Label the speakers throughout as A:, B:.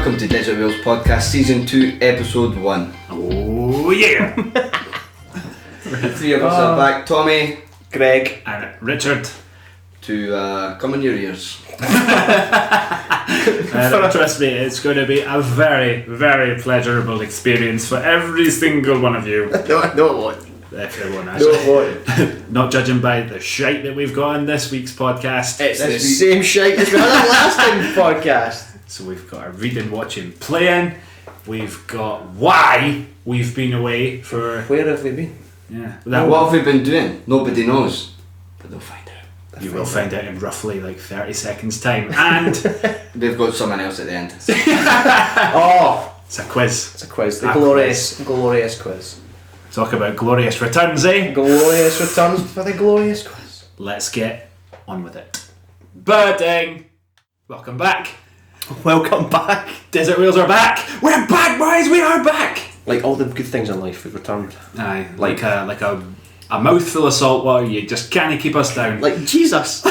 A: welcome to Desert Wales Podcast Season 2, Episode 1.
B: Oh yeah!
A: The three of us are back, Tommy,
C: Greg,
B: And Richard.
A: to come in your ears.
B: Trust me, it's going to be a very, very pleasurable experience for every single one of you.
C: no what?
B: Everyone,
C: No
B: actually.
C: what?
B: Not judging by the shite that we've got on this week's podcast.
C: It's the same shite as we had on last time's podcast.
B: So we've got our reading, watching, playing. We've got why we've been away for...
C: Where have we been?
B: Yeah.
A: What have we been doing? Nobody knows. But they'll find out.
B: You will find out in roughly like 30 seconds time. And
A: They've got someone else at the end.
C: Oh,
B: it's a quiz.
C: it's a quiz. The
B: A
C: glorious quiz.
B: Talk about glorious returns, eh?
C: Glorious returns for the glorious quiz.
B: Let's get on with it. Birding! Welcome back.
C: Welcome back.
B: Desert Wheels are back! We're back, boys! We are back!
C: Like all the good things in life, we've returned.
B: Aye, like a mouthful of salt water, you just can't keep us down.
C: Like Jesus.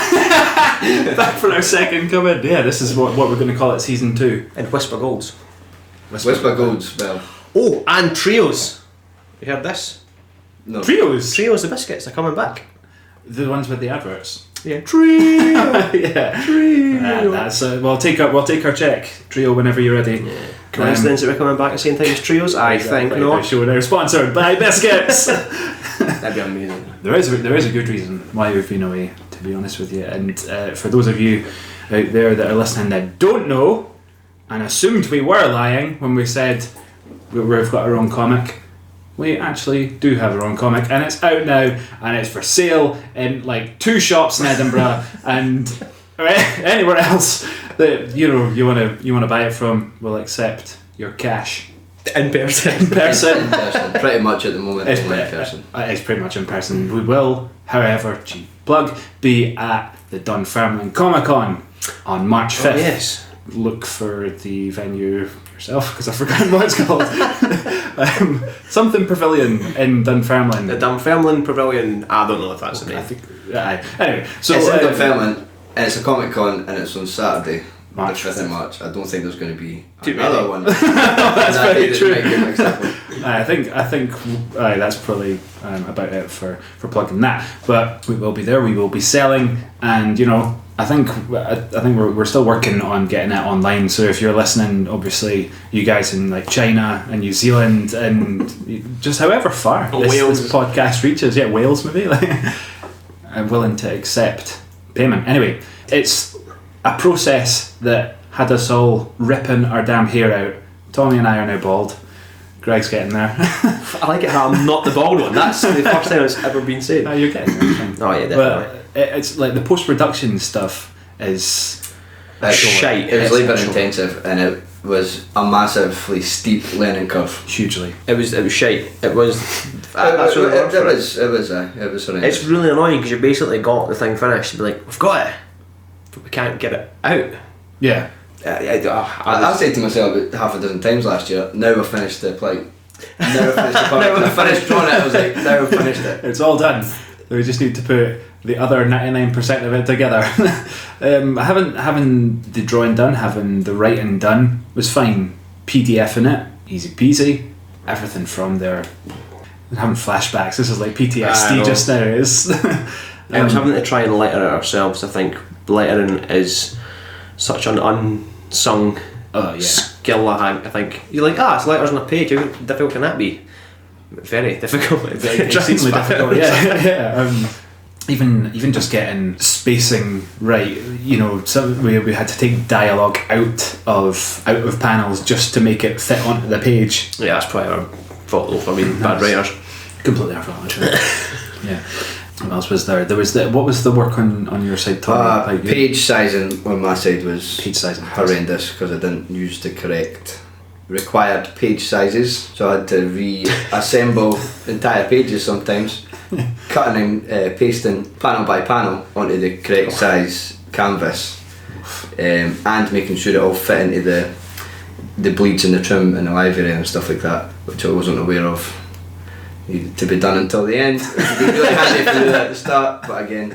B: Back for our second coming. Yeah, this is what we're going to call it Season 2.
C: And Whisper Golds.
A: Whisper Golds, well,
C: Oh, and Trios. You heard this?
A: no.
B: Trios!
C: Trios the biscuits are coming back.
B: The ones with the adverts.
C: Yeah. Trio.
B: Yeah.
C: Trio.
B: That's we'll take our check. Trio whenever you're ready.
C: Yeah. Coincidence that we're coming back at the same time as Trios? I think
B: Exactly.
C: not.
B: Show now sponsored by biscuits.
C: That'd be amazing.
B: There is a good reason why we've been away, to be honest with you. And for those of you out there that are listening that don't know, and assumed we were lying when we said we've got our own comic, we actually do have our own comic, and it's out now, and it's for sale in like 2 shops in Edinburgh and anywhere else that you want to buy it from. We'll accept your cash.
C: In person.
A: In person, pretty much at the moment.
B: It's,
A: only in person.
B: it's pretty much in person. We will, however, cheap plug, be at the Dunfermline Comic Con on March 5th.
C: Oh, yes.
B: Look for the venue yourself, because I've forgotten what it's called. Something Pavilion in Dunfermline.
C: The Dunfermline Pavilion. I don't know if that's the
B: I
C: name.
B: think. Anyway, so
A: It's in Dunfermline, and it's a Comic Con, and it's on Saturday,
B: March
A: the 5th of March. I don't think there's going to be
C: Too
A: another
C: many.
A: one.
B: that's
A: That
B: very
A: day that
B: true.
A: might get mixed up with.
B: I think that's probably about it for plugging that. But we will be there. We will be selling, and I think we're still working on getting it online. So if you're listening, obviously you guys in like China and New Zealand and just however far this podcast reaches, Wales maybe, I'm willing to accept payment. Anyway, it's a process that had us all ripping our damn hair out. Tommy and I are now bald. Greg's getting there.
C: I like it how I'm not the bald one. That's the first time it's ever been said.
B: Oh, you're getting there.
C: Oh yeah, definitely.
B: But it's like the post-production stuff is
C: Shite.
A: It was
C: It's
A: labour
C: actual.
A: intensive, and it was a massively steep learning curve.
B: hugely.
C: It was shite. It was. That's what it was.
A: It was horrendous.
C: It's really annoying because you basically got the thing finished and be like, we've got it, but we can't get it out.
B: Yeah.
A: I said to myself about half a dozen times last year, now we've finished the plate. Now we've finished the comic. When I finished drawing it, I was like, now we've finished it.
B: It's all done. We just need to put the other 99% of it together. Having the drawing done, having the writing done was fine. PDF in it, easy peasy. Everything from there. I'm having flashbacks. This is like PTSD just now. Is
C: I was having to try and letter it ourselves. I think lettering is such an unsung skill. I think you're like, it's letters on a page. How difficult can that be? Very difficult.
B: extremely difficult. Yeah. Even just getting spacing right. We had to take dialogue out of panels just to make it fit onto the page.
C: Yeah, that's probably our fault though for being bad writers.
B: Completely our fault, actually. Yeah. What else was there? What was the work on your side, Tommy?
A: Page sizing on my side was
B: Page sizing.
A: horrendous because I didn't use the correct required page sizes, so I had to reassemble entire pages sometimes, cutting and pasting panel by panel onto the correct size canvas, and making sure it all fit into the bleeds and the trim and the livery and stuff like that, which I wasn't aware of. Needed to be done until the end. It would be really handy if we did it at the start, but again,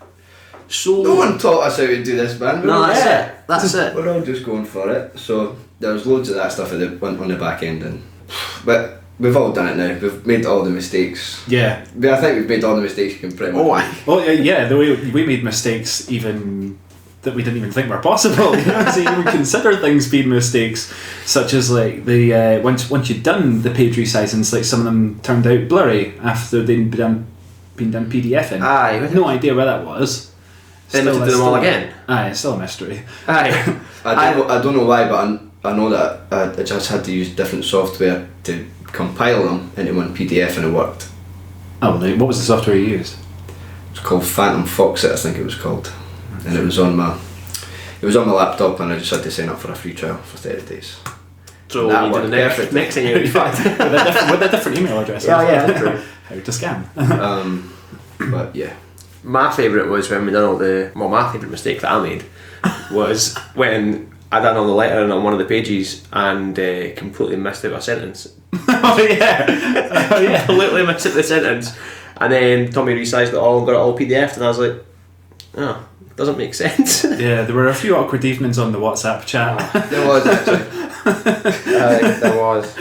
C: So
A: no one taught us how to do this, man.
C: No, that's it. That's it.
A: We're all just going for it. So there was loads of that stuff on the back end, but we've all done it now. We've made all the mistakes.
B: Yeah.
A: But I think we've made all the mistakes you can pretty much.
B: Well, yeah. The way we made mistakes, even that we didn't even think were possible. You know, so you would consider things being mistakes, such as like the once you'd done the page resizings, like some of them turned out blurry after they'd been done PDF in.
C: Aye.
B: I had no idea where that was.
C: Then to do them all again.
B: Aye, it's still a mystery.
C: Aye.
A: I don't know why, but I know that I just had to use different software to compile them into one PDF, and it worked.
B: Oh, well, what was the software you used?
A: It's called Phantom Foxit, I think it was called, and it was on my laptop, and I just had to sign up for a free trial for 30 days.
C: So
A: That
C: you do
A: worked
C: the
A: perfect.
C: next thing you're fucked.
B: with a different email address.
C: Yeah, true.
B: How to scam.
A: But yeah.
C: My favourite was when we done all the... Well, my favourite mistake that I made was when I done all the lettering on one of the pages and completely missed out a sentence.
B: Oh yeah.
C: Completely missed out the sentence. And then Tommy resized it all and got it all PDF, and I was like, oh, doesn't make sense.
B: Yeah, there were a few awkward evenings on the WhatsApp chat.
A: There was actually.
C: There was.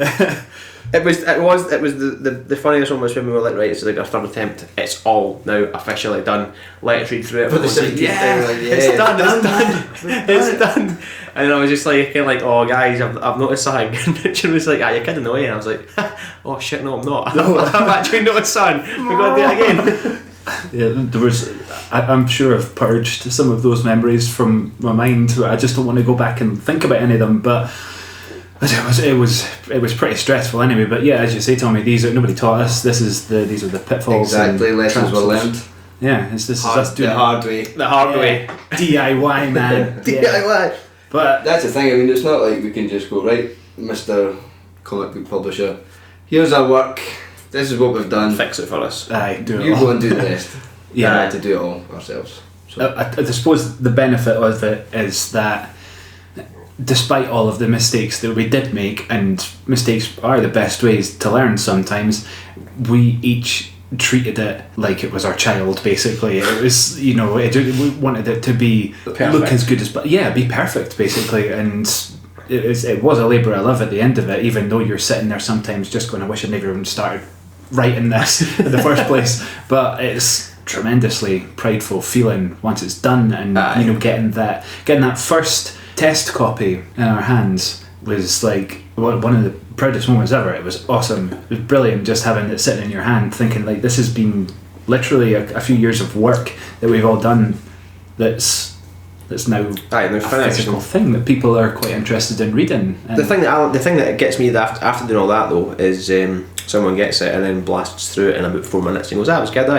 C: It was the funniest one was when we were like, right, it's like our third attempt, it's all now officially done. Let's read through it.
A: For the
C: Everyone's like,
A: 17th
C: yeah,
A: time, like, yeah,
C: it's done,
A: it's
C: it's done, it's done. And I was just like, oh guys, I've noticed something. And Richard was like, you're kidding away. And I was like, oh shit, no, I'm not. I've actually noticed something. We've got to do it again.
B: Yeah, there was. I'm sure I've purged some of those memories from my mind. I just don't want to go back and think about any of them. But it was pretty stressful anyway. But yeah, as you say, Tommy, nobody taught us. These are the pitfalls.
A: Exactly,
B: and
A: lessons were
B: traps.
A: learned.
B: Yeah, this is us doing
A: The hard way.
C: The hard way.
B: DIY, man. Yeah.
A: DIY.
B: But
A: That's the thing, I mean, it's not like we can just go, right, Mr. Comic Book Publisher, here's our work, this is what we've done,
C: Fix it for us.
B: aye, do it
A: you
B: all.
A: go and do the rest.
B: Yeah.
A: We had to do it all ourselves. So.
B: I suppose the benefit of it is that despite all of the mistakes that we did make, and mistakes are the best ways to learn sometimes, we each treated it like it was our child, basically. It was, we wanted it to be
C: Perfect.
B: look as good as, be perfect, basically. And it was a labour of love at the end of it, even though you're sitting there sometimes just going, I wish I'd never even started writing this in the first place. But it's tremendously prideful feeling once it's done, and getting that first test copy in our hands was like one of the proudest moments ever. It was awesome. It was brilliant just having it sitting in your hand, thinking like this has been literally a few years of work that we've all done. That's now a physical thing that people are quite interested in reading. And
C: The thing that gets me after doing all that though is someone gets it and then blasts through it in about 4 minutes and goes, that was good,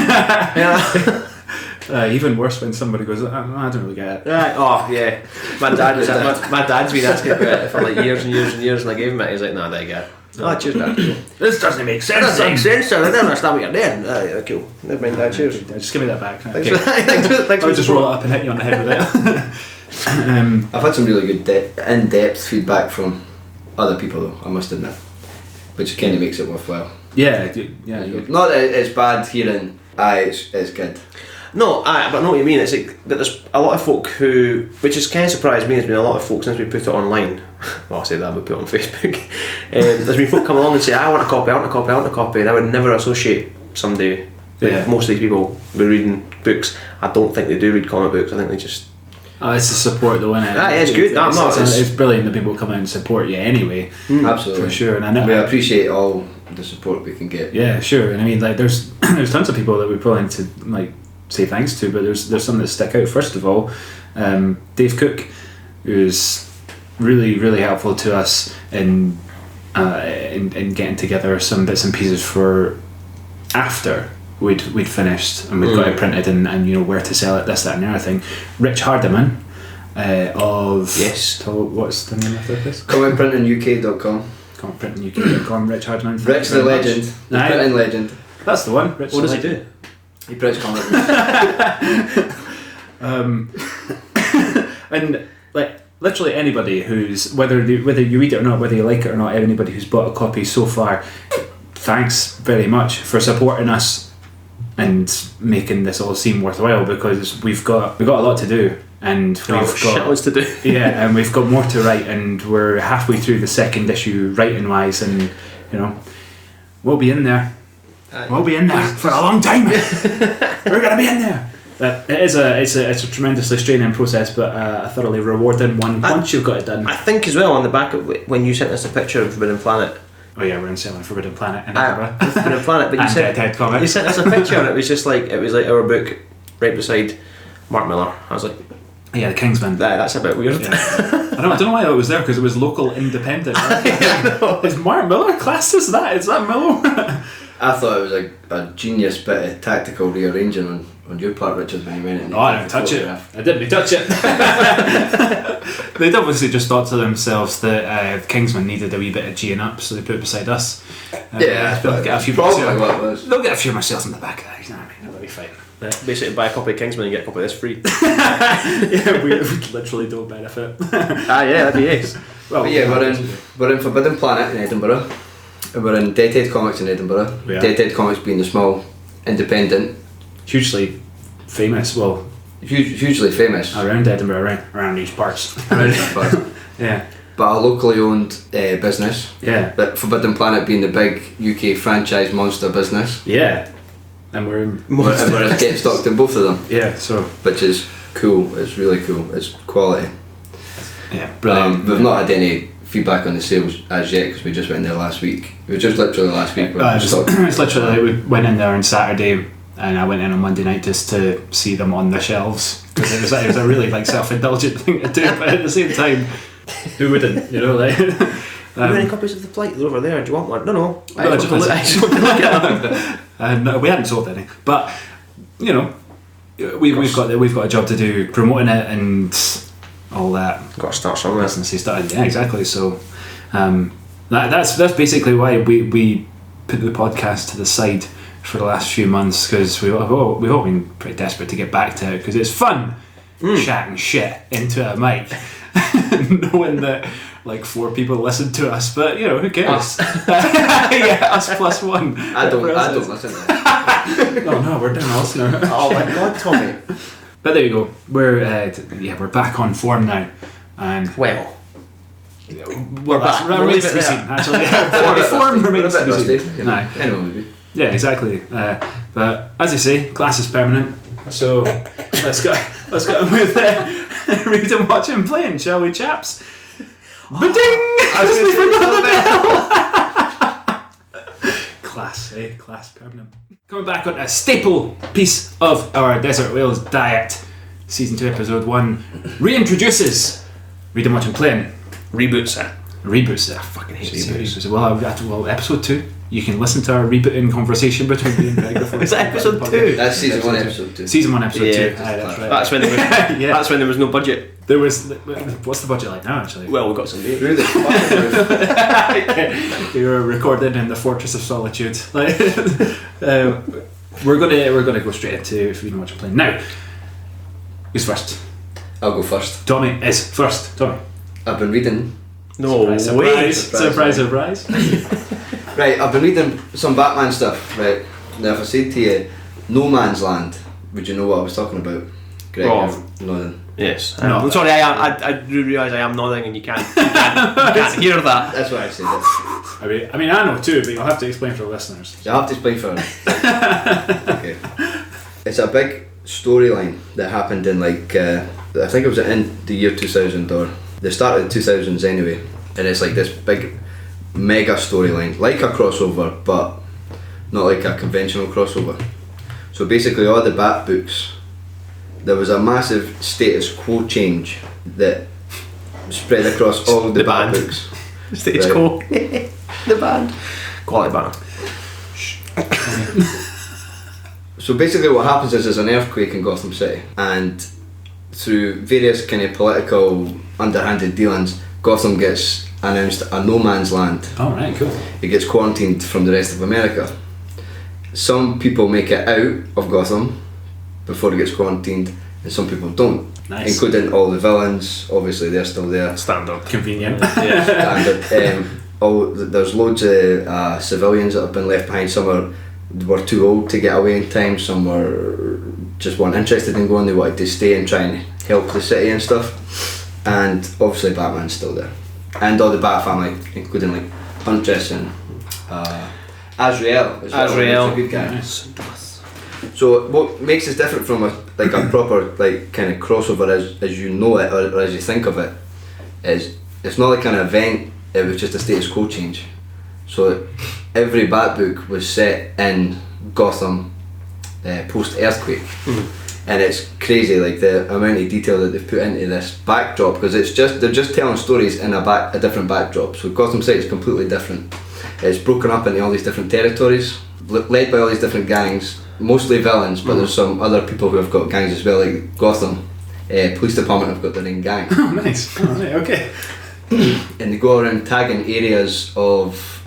C: yeah.
B: even worse when somebody goes, I don't really get it.
C: Right. Oh yeah. My dad's been asking about it for like years and years and years, and I gave him it. He's like, nah, I get it. Oh, cheers, Dad.
B: This doesn't make sense.
C: That doesn't make sense, son. I don't understand what you're doing. Yeah, cool. Never mind that. Cheers.
B: Just give me that back.
C: Thanks
B: Okay.
C: thanks
B: I'll
C: for
B: just
C: the
B: roll it up and hit you on the head with it.
A: I've had some really good in-depth feedback from other people though, I must admit, which kind of makes it worthwhile.
B: Yeah.
A: Not that it's bad hearing, it's good.
C: No, but I know what you mean. It's like that there's a lot of folk who, which has kind of surprised me, there's been a lot of folk since we put it online. Well, I say that, we put it on Facebook. There's been folk come along and say, I want a copy, and I would never associate somebody, most of these people, with reading books. I don't think they do read comic books, I think they just...
B: Oh, it's the support though, isn't it?
C: It's good.
B: It's brilliant that people come out and support you anyway.
A: Absolutely.
B: For sure. And I know
A: we appreciate all the support we can get.
B: Yeah, sure. And I mean, like, there's tons of people that we probably need to like say thanks to, but there's some that stick out. First of all, Dave Cook, who's really, really helpful to us in getting together some bits and pieces for after we'd finished and we'd got it printed and where to sell it, this, that and the other thing. Rich Hardiman of...
C: Yes.
B: What's the name of this?
A: Comicprintinguk.com.
B: Comicprintinguk.com. Rich Hardiman.
A: Rich the legend. The printing legend.
B: That's the one. Rich
C: What does he
B: legend.
C: do?
A: He prints comic books.
B: And like literally anybody who's whether you read it or not, whether you like it or not, anybody who's bought a copy so far, thanks very much for supporting us and making this all seem worthwhile, because we've got a lot to do, and we've got
C: shitloads to do.
B: yeah, and we've got more to write, and we're halfway through the second issue writing wise, and you know, we'll be in there. We'll be in there for a long time. We're gonna be in there. It's a tremendously straining process, but a thoroughly rewarding one once you've got it done.
C: I think as well on the back of when you sent us a picture of Forbidden Planet.
B: Oh yeah, we're in selling Forbidden Planet in Edinburgh.
C: Forbidden Planet, but
B: and Dead Comics.
C: you sent us a picture and it was like our book right beside Mark Millar. I was like,
B: Yeah, the Kingsman.
C: that's a bit weird.
B: Yeah. I don't know why it was there, because it was local independent. Is Mark Millar classed as that? Is that Millar?
A: I thought it was a genius bit of tactical rearranging on your part, Richard, when you went in.
B: Oh, I didn't touch it. I didn't touch it. They'd obviously just thought to themselves that Kingsman needed a wee bit of G-ing up, so they put it beside us.
A: They'll
B: get a few
A: probably what it was.
B: They'll get a few myself in the back of that, you know what I mean? That'll be fine. But,
C: Basically, buy a copy of Kingsman and get a copy of this free.
B: yeah, we literally don't benefit.
C: Yeah, that'd be ace.
B: Well,
A: But yeah, we're in Forbidden Planet in Edinburgh. And we're in Deadhead Comics in Edinburgh.
B: Yeah.
A: Deadhead Comics being the small independent,
B: hugely famous, well,
A: hugely famous.
B: around Edinburgh, around these parts.
A: but
B: Yeah.
A: a locally owned business.
B: Yeah.
A: But Forbidden Planet being the big UK franchise monster business.
B: Yeah. And we're
A: And we're getting stocked in both of them,
B: yeah, so
A: which is cool. It's really cool. It's quality.
B: yeah, brilliant.
A: We've not had any feedback on the sales as yet because we just went in there last week. It was just literally last week. when we stocked.
B: It's literally we went in there on Saturday, and I went in on Monday night just to see them on the shelves, because it was a really self-indulgent thing to do, but at the same time, who wouldn't, you know, like.
C: How many copies of the Flight? They're over there. Do you want one? No. I
B: No,
C: just want to look at them.
B: No, we hadn't sold any, but you know, we've got a job to do promoting it and all that.
C: Got to start somewhere.
B: Businessy stuff. Yeah, exactly. So that's basically why we put the podcast to the side for the last few months, because we've all been pretty desperate to get back to it, because it's fun chatting shit into a mic, knowing that like 4 people listen to us, but you know, who cares? Yeah, us plus one.
A: I don't listen to that.
B: Oh no, we're down a listener.
C: Oh my god, Tommy.
B: But there you go. We're back on form now, and
C: Well,
B: we're
C: back.
B: That
C: We'll
B: remains
C: leave
B: to
C: it
B: be
C: there.
B: seen. Actually, form remains to be seen.
A: you know.
B: Aye.
A: Anyway, maybe.
B: Yeah, exactly. But as I say, glass is permanent. So let's go on with read and watch and playing, shall we, chaps? Ba-ding! Class, class permanent. Coming back on a staple piece of our Desert Whales diet, season 2, episode 1 reintroduces read and watch and playing.
C: reboots it.
B: Reboots it. I fucking hate reboots. Well, episode 2. You can listen to our rebooting conversation between me and Greg before.
C: Is that episode 2?
A: That's season 1, episode 2.
B: Season 1, episode 2.
C: Yeah,
B: Aye, that's right.
C: That's when there was.
B: Yeah.
C: That's when there was no budget.
B: There was. What's the budget like now, actually?
C: Well, we got some data.
A: Through the fucking roof.
B: We were recorded in the Fortress of Solitude. Like, we're gonna go straight into Read and Watch and Playing now. Who's first?
A: I'll go first.
B: Tommy is first. Tommy.
A: I've been reading.
C: No
B: Surprise!
C: way.
B: Surprise!
A: Right, I've been reading some Batman stuff. Right, now if I say to you, No Man's Land, would you know what I was talking about? Greg,
C: Oh.
A: nothing.
C: Yes.
B: No.
C: I'm sorry. I do realise I am nodding, and you can't hear that.
A: That's why I said it.
B: I mean, I know too, but you'll have to explain for the listeners.
A: So I have to explain for Okay. It's a big storyline that happened in I think it was in the year 2000 or the start of the 2000s anyway, and it's like this big mega storyline, like a crossover, but not like a conventional crossover. So basically all the Bat books, there was a massive status quo change that spread across all the Bat
C: band.
A: books.
C: Status
A: Right.
C: quo. The band. Quality banner.
A: So basically what happens is there's an earthquake in Gotham City, and through various kind of political underhanded dealings, Gotham gets announced a no man's land.
B: Alright, cool.
A: It gets quarantined from the rest of America. Some people make it out of Gotham before it gets quarantined, and some people don't.
B: Nice.
A: Including all the villains. Obviously they're still there.
C: Standard.
B: Convenient.
A: And there's loads of civilians that have been left behind. Some are were too old to get away in time. Some were just weren't interested in going. They wanted to stay and try and help the city and stuff. And obviously Batman's still there, and all the Bat family, including like Huntress and Azrael.
C: Azrael,
A: He's a good guy.
B: Nice.
A: So what makes us different from a proper like kind of crossover as you know it or as you think of it is it's not like an event, it was just a status quo change. So every Bat book was set in Gotham post earthquake. And it's crazy like the amount of detail that they've put into this backdrop, because they're just telling stories in a different backdrop. So Gotham City is completely different. It's broken up into all these different territories, led by all these different gangs, mostly villains, but there's some other people who have got gangs as well, like Gotham Police Department have got their own gang.
B: Oh, nice. Oh, right, okay.
A: And they go around tagging areas of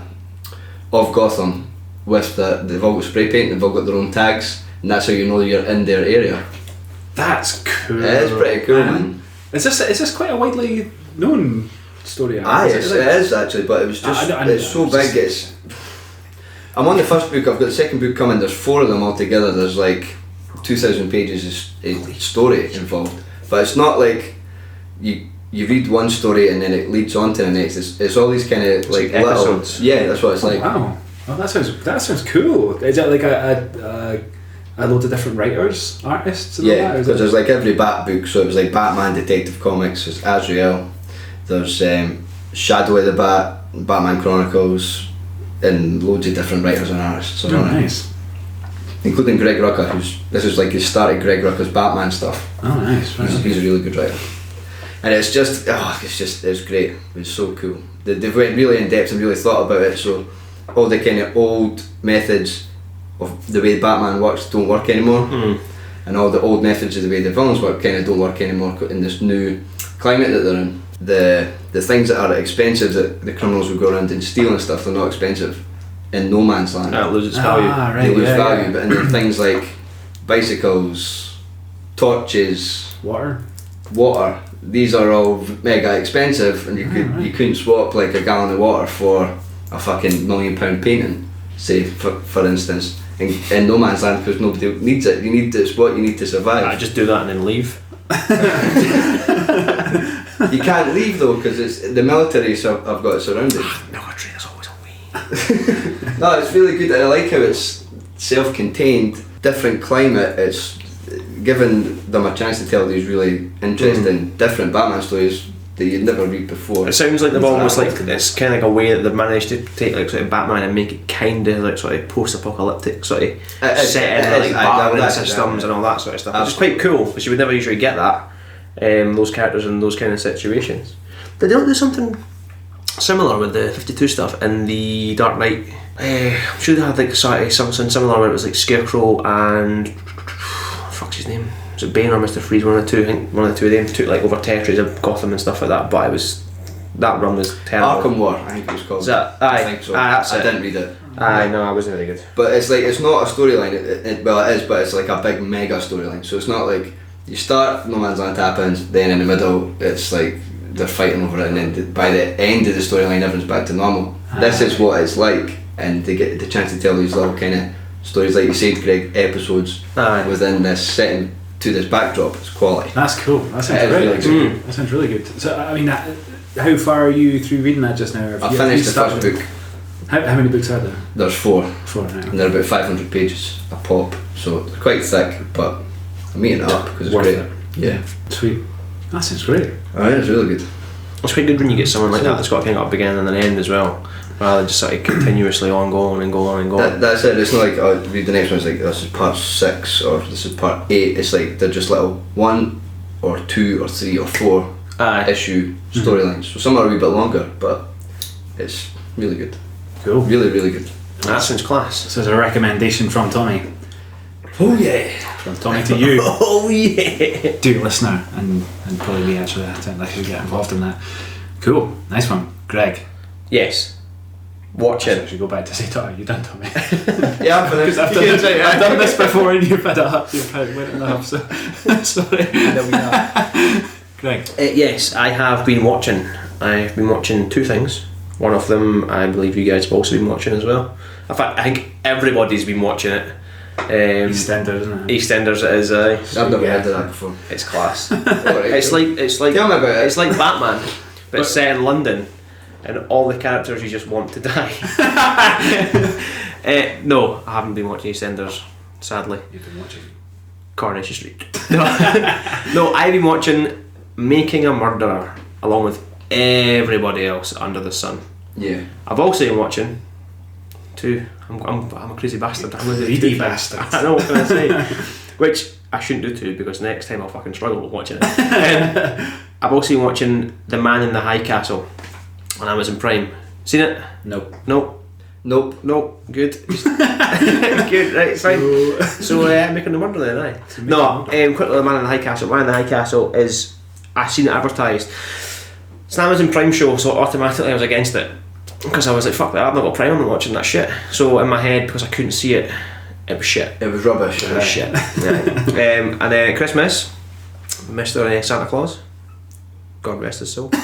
A: Gotham with they've all got spray paint, they've all got their own tags, and that's how you know you're in their area.
B: That's cool.
A: It is pretty cool, man.
B: Is this quite a widely known story?
A: It is actually, but it was just it's so big. I'm on the first book. I've got the second book coming. There's 4 of them altogether. There's like 2,000 pages of story involved, but it's not like you read one story and then it leads on to the next. It's all these kind of like
C: episodes.
A: Yeah, that's what it's like.
B: Wow. Oh, that sounds cool. Is it like a load of different writers, artists? And all
A: Yeah,
B: that?
A: because there's like every Bat book. So it was like Batman Detective Comics. There's Azrael. There's Shadow of the Bat, Batman Chronicles, and loads of different writers and artists.
B: Oh, nice.
A: Including Greg Rucka, this is like he started Greg Rucka's Batman stuff.
B: Oh, nice. Right.
A: He's a really good writer. And it's great. It's so cool. They've went really in depth and really thought about it. So all the kind of old methods of the way Batman works don't work anymore, and all the old methods of the way the villains work kind of don't work anymore in this new climate that they're in. The things that are expensive that the criminals will go around and steal and stuff, they're not expensive in no man's land.
C: That loses value.
B: Right,
A: They lose value, but then things like bicycles, torches,
B: Water.
A: these are all mega expensive, and you couldn't swap like a gallon of water for a fucking £1 million painting, say for instance, in no man's land, because nobody needs it. You need it's what you need to survive.
C: I just do that and then leave.
A: You can't leave though, because it's the military have got it surrounded.
C: Military, there's always a way.
A: No, it's really good. I like how it's self-contained, different climate. It's given them a chance to tell these really interesting, different Batman stories that you'd never read before.
C: It sounds like they've almost like it's kind of like a way that they've managed to take like sort of Batman and make it kind of like sort of post-apocalyptic sort of set in like battering systems and all that sort of stuff. Which is quite cool because you would never usually get that. Those characters in those kind of situations. Did they not do something similar with the 52 stuff in the Dark Knight? I'm sure they had like something similar where it was like Scarecrow and fuck's his name? Was it Bane or Mr. Freeze? One of the two. I think one of the two of them took like over territories of Gotham and stuff like that. But that run was terrible.
A: Arkham War, I think it was called.
C: Is that?
A: I think so.
C: That's
A: I
C: it.
A: didn't read it.
C: No, I wasn't very good.
A: But it's like it's not a storyline. Well, it is, but it's like a big mega storyline. So it's not like you start No Man's Land happens, then in the middle it's like they're fighting over it, and then by the end of the storyline everyone's back to normal. This is what it's like, and they get the chance to tell these little kind of stories, like you said, Greg, episodes within this setting to this backdrop. It's quality.
B: That's cool. That sounds great.
A: Really
B: That sounds really good. So I mean, how far are you through reading that just now?
A: I finished the first book.
B: How many books are there?
A: There's 4.
B: 4 now.
A: And they're about 500 pages a pop, so they're quite thick, but I'm eating it up because it's
B: Worth
A: great.
B: it.
A: Yeah.
B: Sweet. That sounds great.
A: Alright, it's really good.
C: It's quite good when you get someone like that that's got kind of a beginning and an end as well, rather than just sort of continuously going and going and going.
A: That's it. It's not like read the next one. It's like this is part 6 or this is part 8. It's like they're just little 1 or 2 or 3 or 4 issue storylines. So some are a wee bit longer, but it's really good.
B: Cool.
A: Really, really good.
C: That sounds class.
B: This is a recommendation from Tommy.
A: Oh yeah.
B: From Tommy to you.
C: Oh yeah.
B: Dear listener, and probably me actually. I think I should get involved in that. Cool. Nice one, Greg.
C: Yes. Watch
B: I
C: it.
B: should go back to say, Tommy, you done, Tommy?
A: Yeah, I'm
B: Because I've done this before and you've had it up. You've had it enough. So sorry. Greg.
C: Yes, I have been watching. I've been watching 2 things. One of them, I believe you guys have also been watching as well. In fact, I think everybody's been watching it.
B: EastEnders, isn't it?
C: EastEnders it is.
A: I've never heard of that before.
C: It's class.
A: Alright,
C: it's like
A: tell me about it.
C: It's like Batman, but it's set in London, and all the characters you just want to die. No, I haven't been watching EastEnders, sadly.
B: You've been watching
C: Coronation Street. No, I've been watching Making a Murderer along with everybody else under the sun.
A: Yeah.
C: I've also been watching I'm a crazy bastard. I'm a
B: greedy bastard.
C: I know what can I say. Which I shouldn't do too, because next time I'll fucking struggle with watching it. I've also been watching The Man in the High Castle on Amazon Prime. Seen it?
B: Nope.
C: Nope.
A: Nope.
C: Nope. Good. Good. Right. Fine. So Making a Murderer then, aye. No. Quickly, The Man in the High Castle. Man in the High Castle is, I seen it advertised. It's an Amazon Prime show, so automatically I was against it. Because I was like, fuck that, I've not got Prime, I'm not watching that shit. So in my head, because I couldn't see it, it was shit.
A: It was rubbish.
C: It was shit. Yeah. And then at Christmas, Mr. Santa Claus, God rest his soul,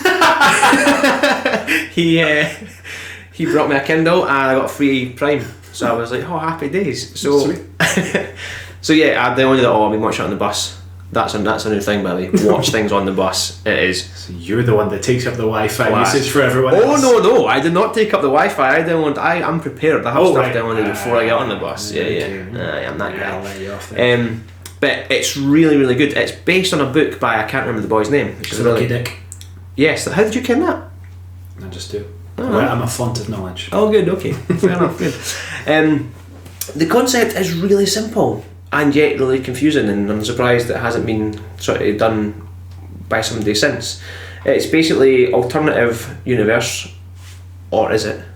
C: he brought me a Kindle and I got free Prime. So I was like, oh, happy days. So
B: Sweet.
C: So yeah, I only I've been watching it on the bus. That's a new thing, by the way. Watch things on the bus. It is.
B: So you're the one that takes up the Wi-Fi
C: Class.
B: usage for everyone
C: Oh
B: else.
C: no, I did not take up the Wi-Fi. I'm prepared. I have stuff
B: right.
C: downloaded before I get on the bus.
B: Okay.
C: I'm that
B: Yeah, I'll
C: guy.
B: let you off there.
C: But it's really, really good. It's based on a book by, I can't remember the boy's name. Which is
B: Lucky
C: really,
B: Dick.
C: yes. How did you ken that?
B: I just do.
C: Oh.
B: Well, I'm a font of knowledge.
C: Oh, good. Okay, fair enough. Good. The concept is really simple and yet really confusing, and I'm surprised it hasn't been sort of done by somebody since. It's basically alternative universe, or is it?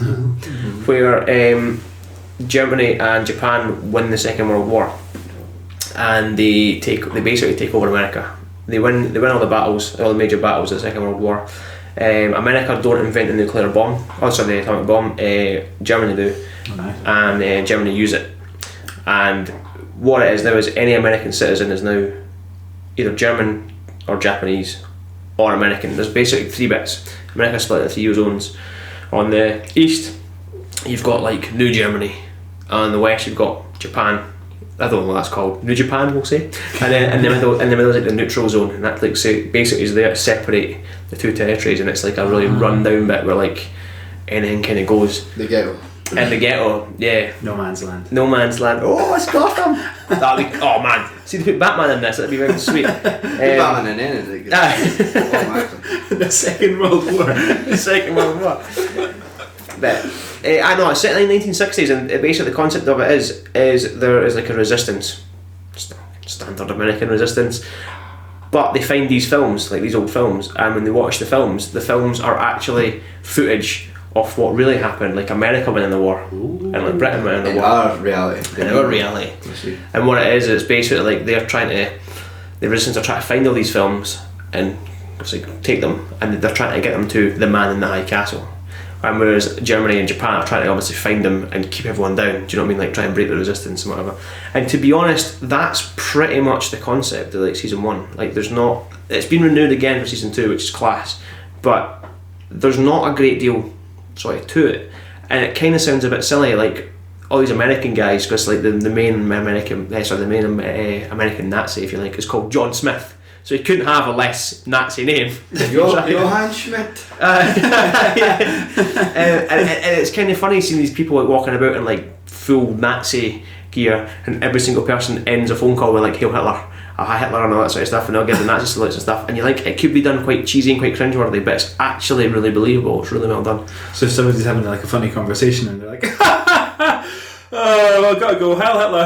C: Where Germany and Japan win the Second World War, and they basically take over America. They win all the battles, all the major battles of the Second World War. America don't invent the nuclear bomb. Oh, sorry, the atomic bomb. Germany do,
B: Oh, nice.
C: and Germany use it. And what it is now is any American citizen is now either German or Japanese or American. There's basically three bits. America split into three zones. On the east, you've got like New Germany. On the west, you've got Japan. I don't know what that's called. New Japan, we'll say. And then in the middle is like the neutral zone, and that like basically is there to separate the two territories. And it's like a really run-down bit where like anything kind of goes.
A: The ghetto.
C: And the ghetto, yeah.
B: No Man's Land.
C: No Man's Land. Oh, it's Gotham. That'd be. Oh man, see they put Batman in this. That'd be very sweet.
A: Batman in anything.
B: The Second World War.
C: The Second World War. But I know it's set in the 1960s, and basically the concept of it is there is like a resistance, standard American resistance. But they find these films, like these old films, and when they watch the films are actually footage of what really happened, like America winning the war. And like Britain winning the
A: In
C: war.
A: our reality.
C: In our reality. And what it is, it's basically like the resistance are trying to find all these films and obviously take them, and they're trying to get them to the Man in the High Castle. And whereas Germany and Japan are trying to obviously find them and keep everyone down, do you know what I mean? Like try and break the resistance and whatever. And to be honest, that's pretty much the concept of like season 1. Like it's been renewed again for season 2, which is class, but there's not a great deal to it, and it kind of sounds a bit silly, like all these American guys, because like the main American Nazi, if you like, is called John Smith, so he couldn't have a less Nazi name.
A: Johann Schmidt.
C: And it's kind of funny seeing these people like walking about in like full Nazi gear, and every single person ends a phone call with like Hail Hitler, Hi Hitler, and all that sort of stuff, and they'll give the Nazi salutes and stuff, and you're like, it could be done quite cheesy and quite cringeworthy, but it's actually really believable. It's really well done.
B: So if somebody's having like a funny conversation and they're like, oh, I've got to go, Heil Hitler.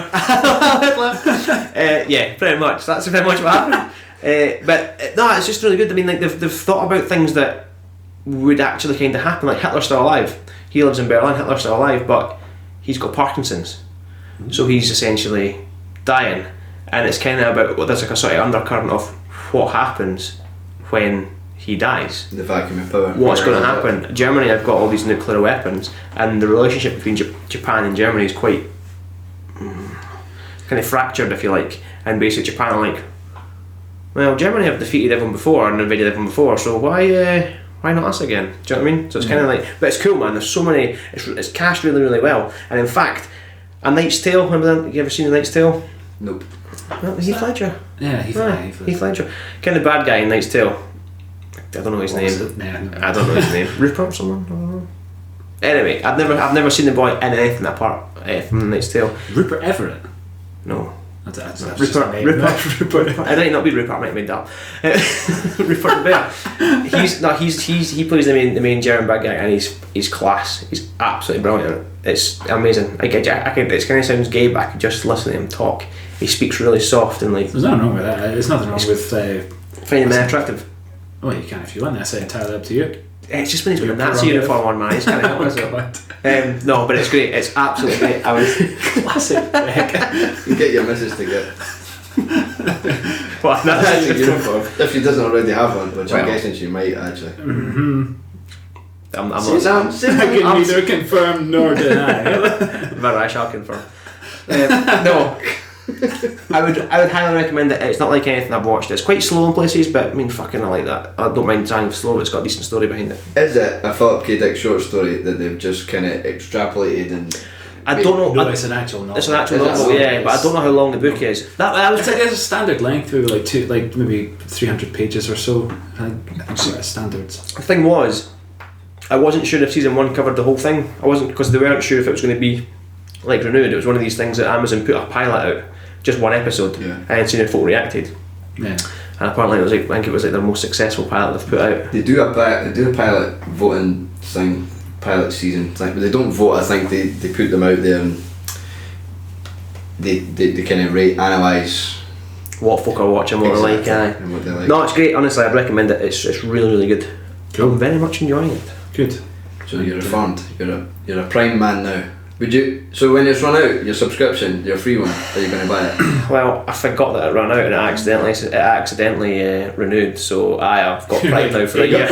C: Yeah, pretty much. That's pretty much what happened. No, it's just really good. I mean, like they've thought about things that would actually kind of happen. Like Hitler's still alive. He lives in Berlin. Hitler's still alive, but he's got Parkinson's, so he's essentially dying. And it's kind of about there's like a sort of undercurrent of what happens when he dies.
A: The vacuum of power.
C: What's going to happen? Germany have got all these nuclear weapons, and the relationship between Japan and Germany is quite kind of fractured, if you like. And basically, Japan are like, well, Germany have defeated everyone before and invaded everyone before, so why why not us again? Do you know what I mean? So it's kind of like, but it's cool, man. There's so many. It's cast really, really well. And in fact, A Knight's Tale. Remember that? You ever seen A Knight's Tale?
A: Nope.
C: Heath Ledger.
B: Yeah,
C: Heath Ledger. Kind of bad guy in Knight's Tale. I don't know his name. I don't know his name. Rupert someone. I don't know. Anyway, I've never seen the boy in anything apart from Knight's Tale.
B: Rupert Everett.
C: No.
B: That's
C: Rupert. I might not be Rupert. I might have made that up. Rupert Bear. He plays the main German bad guy, and he's class. He's absolutely brilliant. It's amazing. It kind of sounds gay, but I could just listen to him talk. He speaks really soft and like.
B: There's nothing wrong with that. There's nothing wrong with
C: finding men attractive.
B: Well, you can if you want. That's entirely up to you.
C: It's just when he's wearing a Nazi uniform on, man. He's kind of no, but it's great. It's absolutely great.
B: Classic.
A: You get your missus to get
C: what?
A: Nazi uniform if she doesn't already have one, which I'm guessing she might actually.
B: Mm-hmm.
C: I'm
A: I
B: can neither confirm nor deny.
C: But I shall confirm. No. I would highly recommend it. It's not like anything I've watched. It's quite slow in places, but I mean, fucking, I like that. I don't mind time slow, but it's got a decent story behind it.
A: Is it a Philip K. Dick short story that they've just kind of extrapolated and?
B: I don't know. No, it's an actual novel.
C: It's an actual novel, yeah, but I don't know how long the book is.
B: It's a standard length, maybe maybe 300 pages or so. I think that's standards.
C: The thing was, I wasn't sure if season 1 covered the whole thing. I wasn't, because they weren't sure if it was going to be like renewed. It was one of these things that Amazon put a pilot out. Just one episode.
A: Yeah.
C: I hadn't seen if folk reacted.
B: Yeah.
C: And apparently I think it was like their most successful pilot they've put out.
A: They do a pilot voting thing, pilot season thing, but they don't vote. I think they put them out there and they kind of analyse
C: what folk are watching, what
A: exactly,
C: they like.
A: and what they like.
C: No, it's great. Honestly, I'd recommend it. It's really, really good.
B: Cool.
C: I'm very much enjoying it.
B: Good.
A: So you're reformed. You're a Prime man now. Would you? So when it's run out, your subscription, your free one, are you going to buy it?
C: Well, I forgot that it ran out and it accidentally renewed. So I've got Prime now for a year.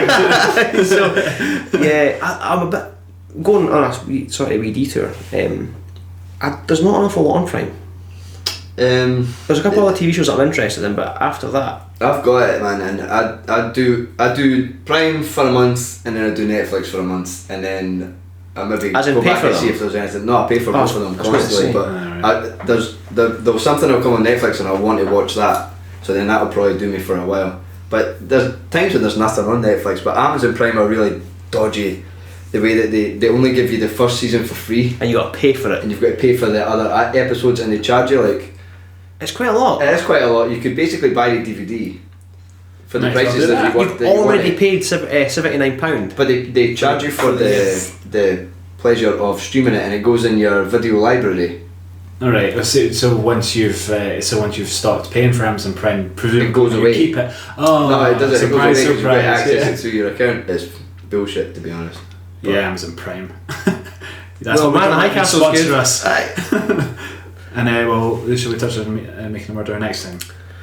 C: So yeah, I'm a bit going on a wee detour. There's not an awful lot on Prime. There's a couple of TV shows that I'm interested in, but after that,
A: I've got it, man, and I do Prime for a month, and then I do Netflix for a month, and then I maybe
C: As in
A: go
C: pay
A: back
C: for
A: and
C: them?
A: see if there's anything. No, I pay for both of them
C: I was going to
A: constantly,
C: say.
A: but there was something that'll come on Netflix, and I want to watch that, so then that'll probably do me for a while. But there's times when there's nothing on Netflix, but Amazon Prime are really dodgy. The way that they only give you the first season for free,
C: and you got to pay for it,
A: and you've got to pay for the other episodes, and they charge you like.
C: It's quite a lot.
A: It is quite a lot. You could basically buy the DVD for the
B: Nice,
A: prices
B: I'll do
A: that you
B: that.
A: want.
C: You've
A: that you
C: already
A: want
C: paid £79.
A: but they charge you for the pleasure of streaming it, and it goes in your video library.
B: All right. So once you've stopped paying for Amazon Prime, presumably
A: It goes
B: you
A: away.
B: keep it. Oh,
A: No, it doesn't. It goes away
B: surprise,
A: because you've got to
B: surprise.
A: access
B: Yeah.
A: it through your account. It's bullshit, to be honest.
B: Yeah, Amazon Prime. That's
C: Well,
B: what we
C: man,
B: can
C: High Castle's
B: sponsor
C: good.
B: us. And shall we touch on Making a Murderer next time?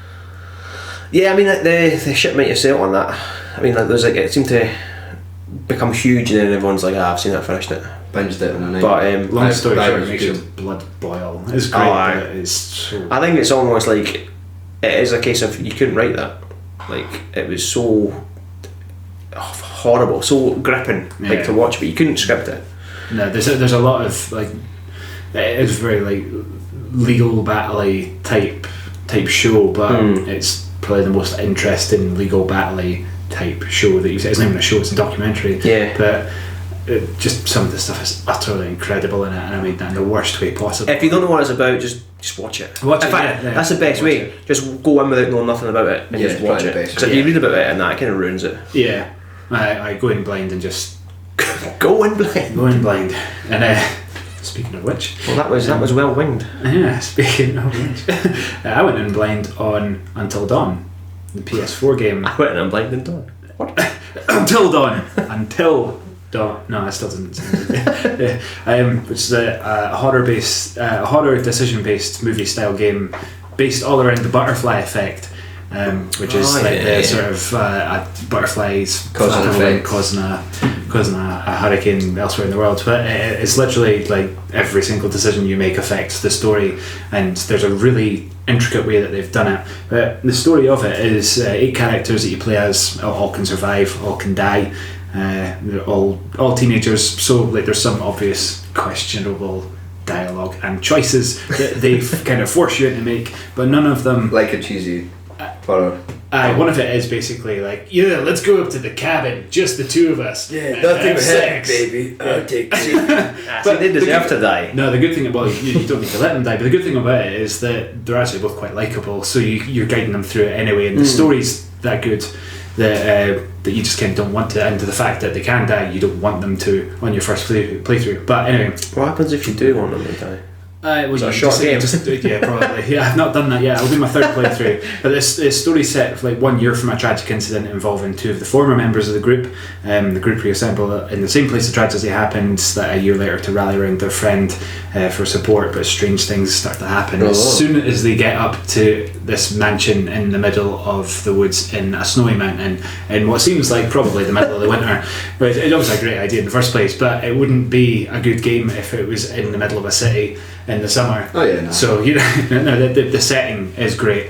C: Yeah, I mean the shit might have sailed on that. I mean, like, there's like, it seemed to become huge, and then everyone's like, I've seen it, finished it.
A: Binged it in a night.
C: But
B: Long story
A: that
B: short, it
A: was
B: makes
A: good.
B: your blood boil. It's great,
C: aye.
B: but it's so...
C: I think it's almost like it is a case of you couldn't write that. Like, it was so horrible, so gripping, like,
B: Yeah.
C: to watch, but you couldn't script it.
B: No, there's a lot of like, it is very like legal battle-y type show, but it's probably the most interesting legal battle-y type show that you see. It's not even a show; it's a documentary.
C: Yeah.
B: But just some of the stuff is utterly incredible in it, and I mean that in the worst way possible.
C: If you don't know what it's about, just watch it.
B: Watch
C: in
B: it,
C: fact,
B: yeah.
C: that's the best
B: Watch
C: way.
B: it.
C: Just go in without knowing nothing about it and
A: Yeah,
C: just
A: it's
C: watch
A: probably
C: it.
A: the best
C: Because if
A: way.
C: you read about it and that, it kind of ruins it.
B: Yeah, I go in blind and just
C: Go in blind.
B: go in blind. And speaking of which,
C: Well, that was well winged.
B: yeah, speaking of which, I went in blind on Until Dawn, the PS4 game.
C: I went in blind and done.
B: Until Dawn. Until Dawn. No, that still doesn't sound good. Yeah. Which is a horror-based, horror decision-based movie-style game based all around the butterfly effect, which is the sort of butterflies
A: Causing
B: flapping
A: effect.
B: causing a hurricane elsewhere in the world. But it's literally like every single decision you make affects the story, and there's a really intricate way that they've done it. But the story of it is 8 characters that you play as. All can survive, all can die. They're all teenagers, so like there's some obvious questionable dialogue and choices that they've kind of forced you to make, but none of them
A: like a cheesy horror.
B: One of it is basically like, yeah, let's go up to the cabin, just the two of us.
A: Yeah,
B: and
A: nothing
B: have
A: but
B: sex.
A: baby. I'll take it.
C: So they deserve to die.
B: No, the good thing about you don't need to let them die, but the good thing about it is that they're actually both quite likeable, so you're guiding them through it anyway, and the story's that good that you just kind of don't want to, and to the fact that they can die, you don't want them to on your first playthrough. But anyway,
C: What happens if you do want them to die?
B: Well,
C: a short game?
B: Yeah, probably. Yeah, I've not done that yet. I'll do my 3rd playthrough. But this story's set like 1 year from a tragic incident involving 2 of the former members of the group. The group reassemble in the same place the tragedy happened that a year later to rally around their friend for support, but strange things start to happen.
A: Oh.
B: As soon as they get up to this mansion in the middle of the woods in a snowy mountain, in what seems like probably the middle of the winter. But it was a great idea in the first place, but it wouldn't be a good game if it was in the middle of a city in the summer.
A: Oh yeah, no.
B: So the setting is great.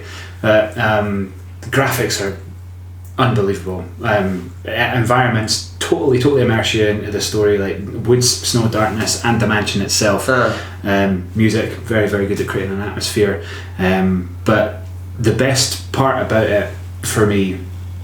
B: The graphics are unbelievable. Environments totally immerse you into the story, like woods, snow, darkness, and the mansion itself. Music, very good at creating an atmosphere. But the best part about it for me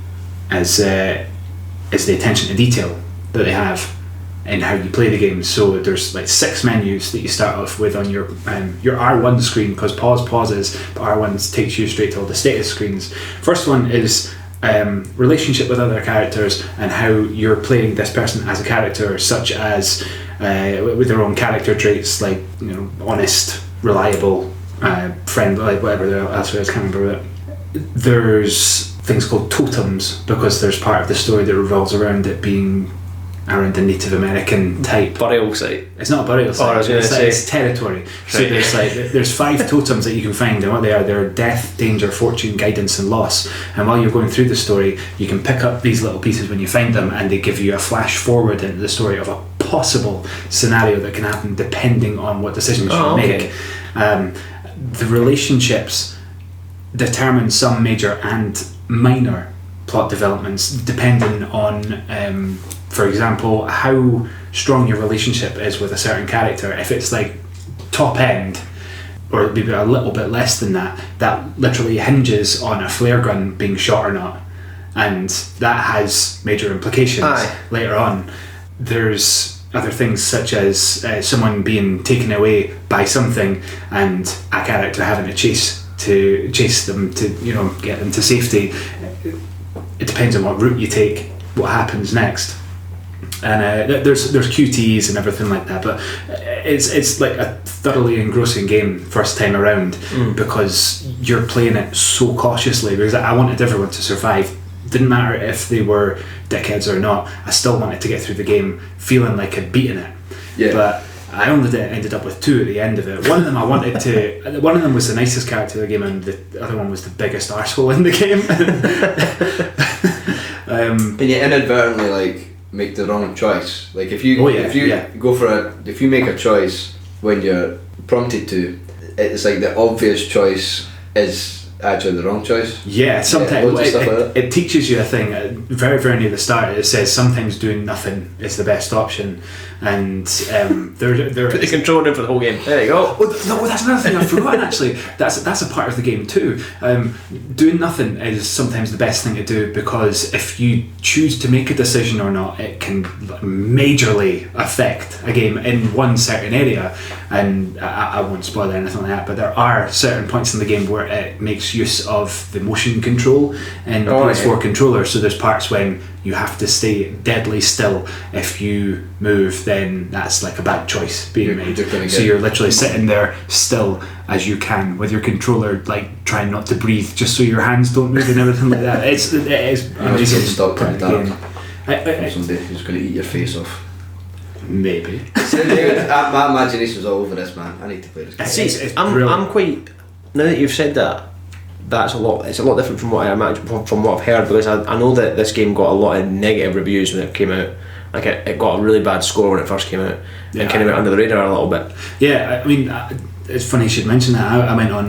B: is the attention to detail that they have in how you play the game. So there's like 6 menus that you start off with on your R1 screen, because pauses, but R1 takes you straight to all the status screens. First one is relationship with other characters and how you're playing this person as a character, such as with their own character traits, like honest, reliable, friend, like whatever else it is, can't remember it. There's things called totems, because there's part of the story that revolves around it being around the Native American type
C: Burial site.
B: It's not a burial site.
C: I was gonna say.
B: It's territory. So there's 5 totems that you can find, and what they are, they're death, danger, fortune, guidance, and loss. And while you're going through the story, you can pick up these little pieces when you find them, and they give you a flash forward into the story of a possible scenario that can happen depending on what decisions you make. The relationships determine some major and minor plot developments depending on for example, how strong your relationship is with a certain character. If it's like top end, or maybe a little bit less than that, that literally hinges on a flare gun being shot or not, and that has major implications later on. There's other things such as someone being taken away by something and a character having to chase them to get them to safety. It depends on what route you take, what happens next. And there's QTEs and everything like that, but it's like a thoroughly engrossing game first time around, because you're playing it so cautiously, because I wanted everyone to survive. Didn't matter if they were dickheads or not, I still wanted to get through the game feeling like I'd beaten it. Yeah. But I only ended up with 2 at the end of it. One of them one of them was the nicest character of the game, and the other one was the biggest arsehole in the game.
A: And you inadvertently make the wrong choice. Like if you if you make a choice when you're prompted to, it's like the obvious choice is actually the wrong choice.
B: Yeah, sometimes it teaches you a thing very near the start. It says sometimes doing nothing is the best option, and there
C: put the controller in for the whole game. There you go.
B: No, that's another thing I've forgotten actually. That's a part of the game too. Doing nothing is sometimes the best thing to do, because if you choose to make a decision or not, it can majorly affect a game in one certain area. And I won't spoil anything like that, but there are certain points in the game where it makes use of the motion control in the PS4 controller. So there's parts when you have to stay deadly still. If you move, then that's like a bad choice being made. So you're literally sitting there still as you can with your controller, like trying not to breathe, just so your hands don't move and everything like that. It is amazing.
A: Stop in the dark. Someday who's going to eat your face off.
B: Maybe.
A: My imagination's all over this, man. I need to play this game.
C: I'm quite. Now that you've said that, it's a lot different from what I imagine, from what I've heard, because I know that this game got a lot of negative reviews when it came out. Like it got a really bad score when it first came out, and kind of went under the radar a little bit.
B: Yeah, I mean, it's funny you should mention that. I went on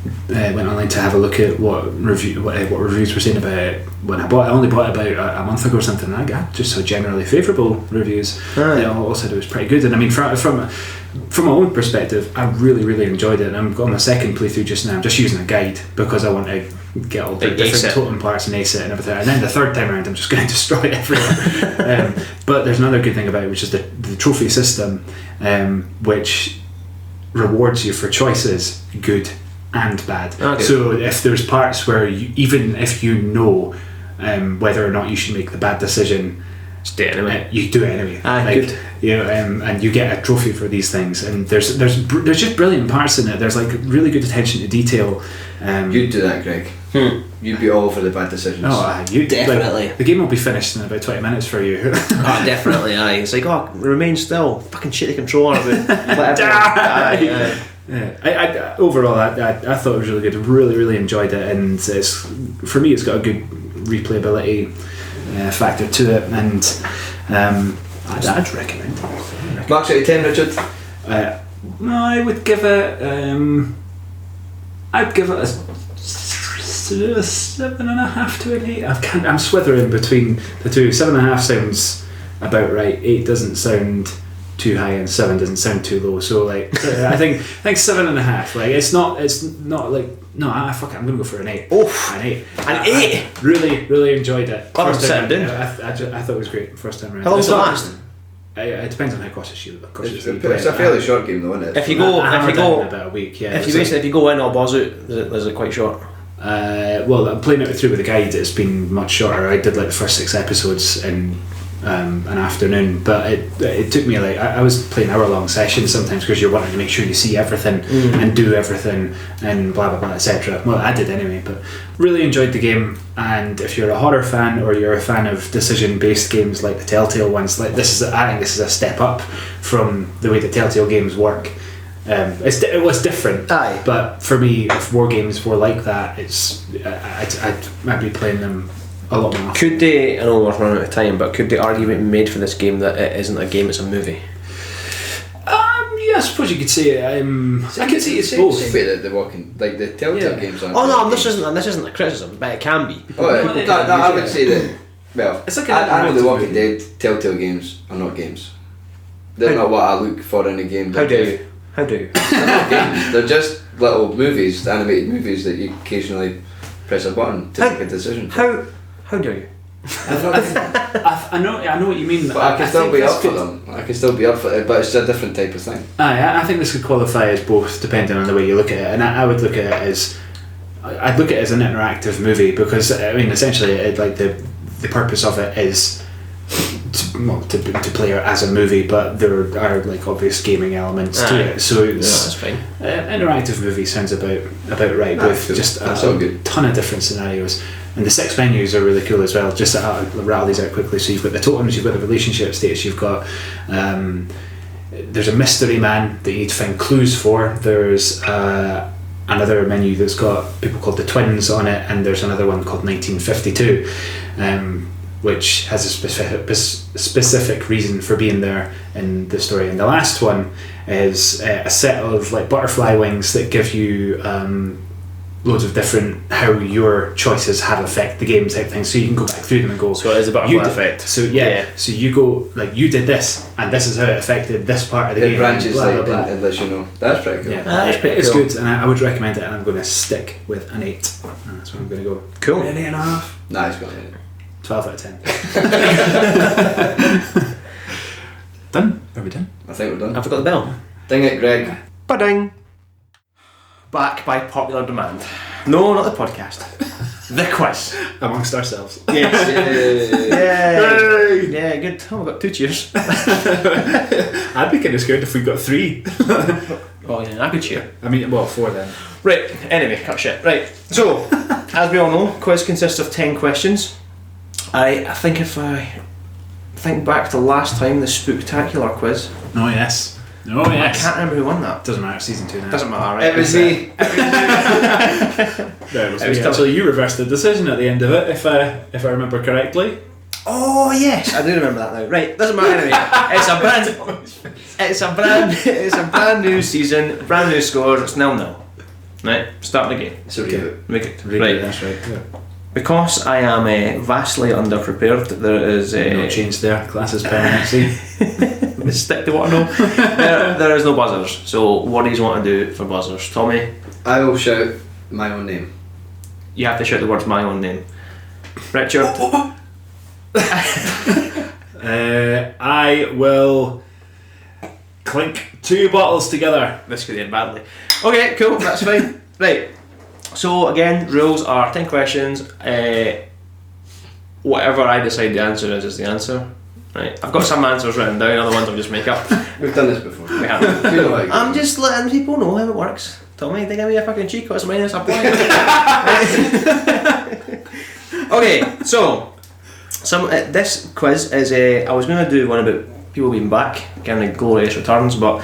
B: went online to have a look at what reviews were saying about it when I bought it. I only bought it about a month ago or something, and I got just so generally favourable reviews. They all said it was pretty good, and I mean from my own perspective, I really enjoyed it, and I'm on my second playthrough just now. I'm just using a guide because I want to get all the different totem parts and ace it and everything, and then the third time around I'm just going to destroy it everywhere. But there's another good thing about it, which is the trophy system, which rewards you for choices, good and bad. Okay. So if there's parts where even if you know whether or not you should make the bad decision,
C: just do it anyway.
B: You do it anyway.
C: Good.
B: You know, and you get a trophy for these things. And there's just brilliant parts in it. There's like really good attention to detail.
A: You'd do that, Greg. You'd be all for the bad decisions.
B: Oh, you
C: definitely.
B: Like, the game will be finished in about 20 minutes for you.
C: Oh, definitely. Aye. It's like, remain still. Fucking shit the controller.
B: I overall, I thought it was really good. Really enjoyed it, and for me, it's got a good replayability factor to it, and I'd recommend it.
A: Marks out of 10, Richard?
B: No, I would give it. I'd give it a 7.5 to an 8. I'm swithering between the two. 7.5 sounds about right. 8 doesn't sound too high, and 7 doesn't sound too low. So like, I think 7.5. Like it's not like no. Fuck it. I'm gonna go for an 8.
C: Oh,
B: an 8.
C: I
B: really enjoyed it.
C: First time around.
B: I thought it was great. First time around.
C: How long's it last?
B: It depends on how cautious you.
A: It's a fairly short game, though, isn't it?
C: If you go
B: about a week, yeah.
C: If you go in or buzz out, is it quite short?
B: Well, I'm playing it through with a guide. It's been much shorter. I did like the first 6 episodes in an afternoon, but it took me like I was playing hour-long sessions sometimes because you're wanting to make sure you see everything and do everything and blah blah blah, etc. Well, I did anyway, but really enjoyed the game. And if you're a horror fan or you're a fan of decision-based games like the Telltale ones, like I think this is a step up from the way the Telltale games work. It was different, but for me, if war games were like that, I'd be playing them a lot more.
C: Could they, I know we're running out of time, but could the argument be made for this game that it isn't a game, it's a movie?
B: Yeah, I suppose you could say I could say it's both.
A: Same way that the walking, like the Telltale games aren't.
C: Oh no, this isn't a criticism, but it can be.
A: I would say that. Well,
B: it's like
A: I know the Walking Dead Telltale games are not games. They're not what I look for in a game.
C: How do you?
A: They're not games. They're just little movies, animated movies that you occasionally press a button to make a decision.
C: How do you?
B: I know what you mean.
A: But I can still be up for them. I can still be up for it, but it's a different type of thing.
B: I think this could qualify as both, depending on the way you look at it. And I would look at it as I'd look at it as an interactive movie because I mean essentially the purpose of it is to play it as a movie, but there are like obvious gaming elements to it. So it's
C: that's fine.
B: Interactive movie sounds about right with just a ton of different scenarios. And the 6 menus are really cool as well. Just to rattle these out quickly. So you've got the totems, you've got the relationship status, you've got there's a mystery man that you need to find clues for. There's another menu that's got people called the twins on it, and there's another one called 1952, which has a specific reason for being there in the story. And the last one is a set of like butterfly wings that give you loads of different how your choices have affect the game type thing, so you can go back through them and go,
C: so it is a butterfly effect.
B: So so you go like you did this and this is how it affected this part of the game.
A: It branches
B: blah,
A: like
B: blah, blah.
A: and lets you know. That's pretty cool.
B: It's good, and I would recommend it, and I'm going to stick with an 8. That's where I'm going to go.
C: Cool.
B: An 8.5.
A: Nah, it's got an 8.
B: 12 out of 10. Done? Are we done?
A: I think we're done.
C: I forgot the bell.
A: Ding it, Greg.
C: Ba-ding. Back by popular demand. No, not the podcast. The quiz.
B: Amongst ourselves.
C: Yes.
B: Yay.
C: Yeah, good. Oh, we've got 2 cheers.
B: I'd be kind of scared if we got 3.
C: Oh yeah, I could cheer.
B: I mean, well, 4 then.
C: Right, anyway, cut shit. Right, so, as we all know, quiz consists of 10 questions. I think if I think back to last time, the Spooktacular quiz.
B: Oh yes. Oh yes.
C: I can't remember who won that.
B: Doesn't matter, season 2 now.
C: Doesn't matter, right?
A: It was me.
B: No, it was me. Actually, you reversed the decision at the end of it, if I remember correctly.
C: Oh yes, I do remember that now. Right, doesn't matter anyway. It's a brand new season, brand new scores. It's 0-0. Right, start again.
A: It's a reboot.
C: Make it.
B: Really,
C: Right.
B: that's right. Yeah.
C: Because I am vastly underprepared, there is
B: No change there. Glasses permanency.
C: stick to what I know. there is no buzzers. So what do you want to do for buzzers? Tommy,
A: I will shout my own name.
C: you have to shout the words my own name. Richard,
B: I will clink 2 bottles together.
C: this could end badly. Okay, cool, that's fine. Right. So again, rules are 10 questions. Whatever I decide the answer is the answer. Right. I've got some answers written down, other ones I'll just make up.
A: We've done this before.
C: We haven't.
A: We know how it
C: I'm
A: goes.
C: just letting people know how it works. Tommy, they give me a fucking cheat code, it's minus a point. Okay, so this quiz is I was going to do one about people being back, kind of glorious returns, but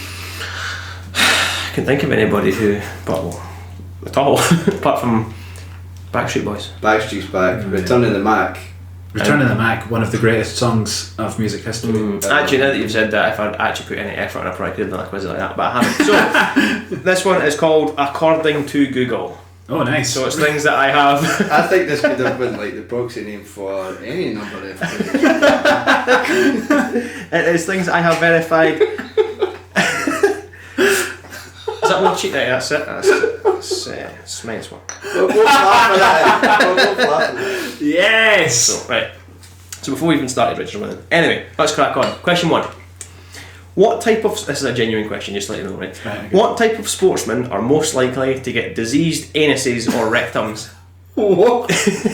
C: I can't think of anybody who, at all, apart from Backstreet Boys.
A: Backstreet's back. Return of the Mac.
B: Return of the Mac, one of the greatest songs of music history.
C: Actually, now that you've said that, if I'd actually put any effort in, I probably could have done a quiz like that, but I haven't. So, this one is called According to Google.
B: Oh, nice.
C: So it's things that I have.
A: I think this could have been like the proxy name for any number of things.
C: It is things that I have verified. Is that more cheat? Right, that's it. That's minus one.
A: We'll laugh at that. We'll laugh at that.
B: Yes!
C: So, right. So before we even started, Richard winning. Anyway, let's crack on. Question 1. What type of... This is a genuine question, just to let you know, right?
B: Right, okay.
C: What type of sportsmen are most likely to get diseased anuses or rectums?
A: What?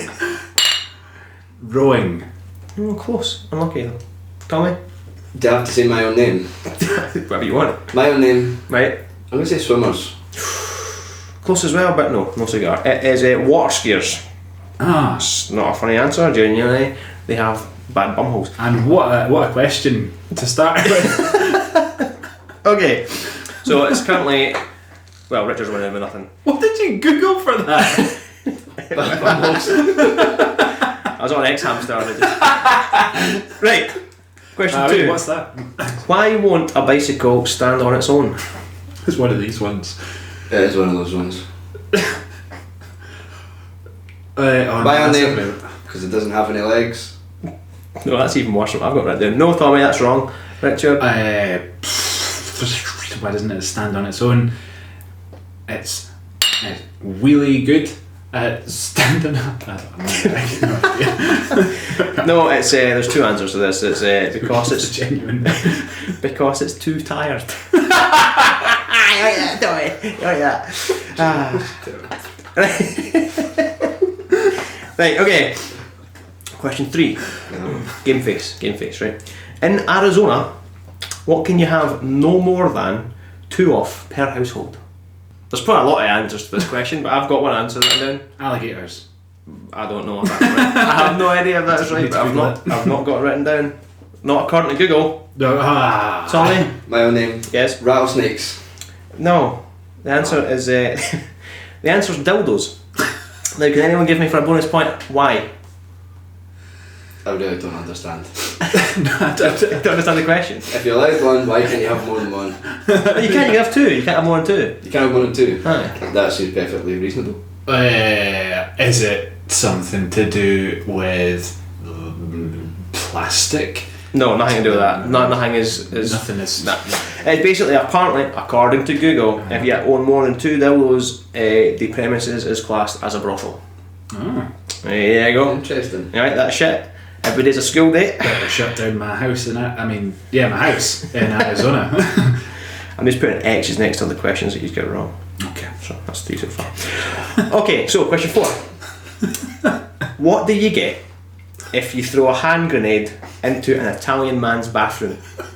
B: Rowing.
C: Oh, close. Unlucky though. Tommy?
A: Do I have to say my own name?
C: Whatever you want.
A: My own name.
C: Right.
A: I'm going to say swimmers.
C: Close as well, but no cigar. It is water skiers.
B: Ah,
C: It's not a funny answer, genuinely. They have bad bumholes.
B: and what a question to start with.
C: Okay, so it's currently... Well, Richard's winning with nothing.
B: What did you Google for that?
C: I was on X-Hamster. Right, question 2.
B: What's that?
C: Why won't a bicycle stand on its own?
B: It's one of these ones.
A: It is one of those ones. My own
B: that's
A: name.
B: it.
A: Because it doesn't have any legs.
C: No, that's even worse than what I've got written down. No, Tommy, that's wrong. Richard?
B: Why doesn't it stand on its own? It's really good at standing up.
C: No, it's there's 2 answers to this. It's because it's
B: genuine.
C: because it's too tired. Right, okay. Question 3. Game face, right? In Arizona, what can you have no more than 2 of per household? There's probably a lot of answers to this question, but I've got one answer written down.
B: Alligators.
C: I don't know if that's right. I have no idea if that's right, but I've not got it written down. Not according to Google.
B: No.
C: Tommy?
A: My own name.
C: Yes?
A: Rattlesnakes.
C: No. The answer is the answer's dildos. Now, can anyone give me for a bonus point why?
A: I really don't understand.
C: I don't understand the question.
A: If you're allowed one, why can't you have more than one?
C: You can't. You have 2. You can't have more than 2.
A: You can't have more than 2.
C: Aye.
A: That seems perfectly reasonable.
B: Is it something to do with plastic?
C: No, nothing to do with that. Nothing is.
B: Nothing is.
C: Nah. It's basically, apparently, according to Google, if you own more than 2 dildos, the premises is classed as a brothel.
B: Oh.
C: There you go.
A: Interesting.
C: Right, that's shit. Every day's a school day.
B: Better shut down my house my house in Arizona.
C: I'm just putting X's next to the questions that you get wrong.
B: Okay.
C: So that's 3 so far. Okay, so question 4. What do you get if you throw a hand grenade into an Italian man's bathroom?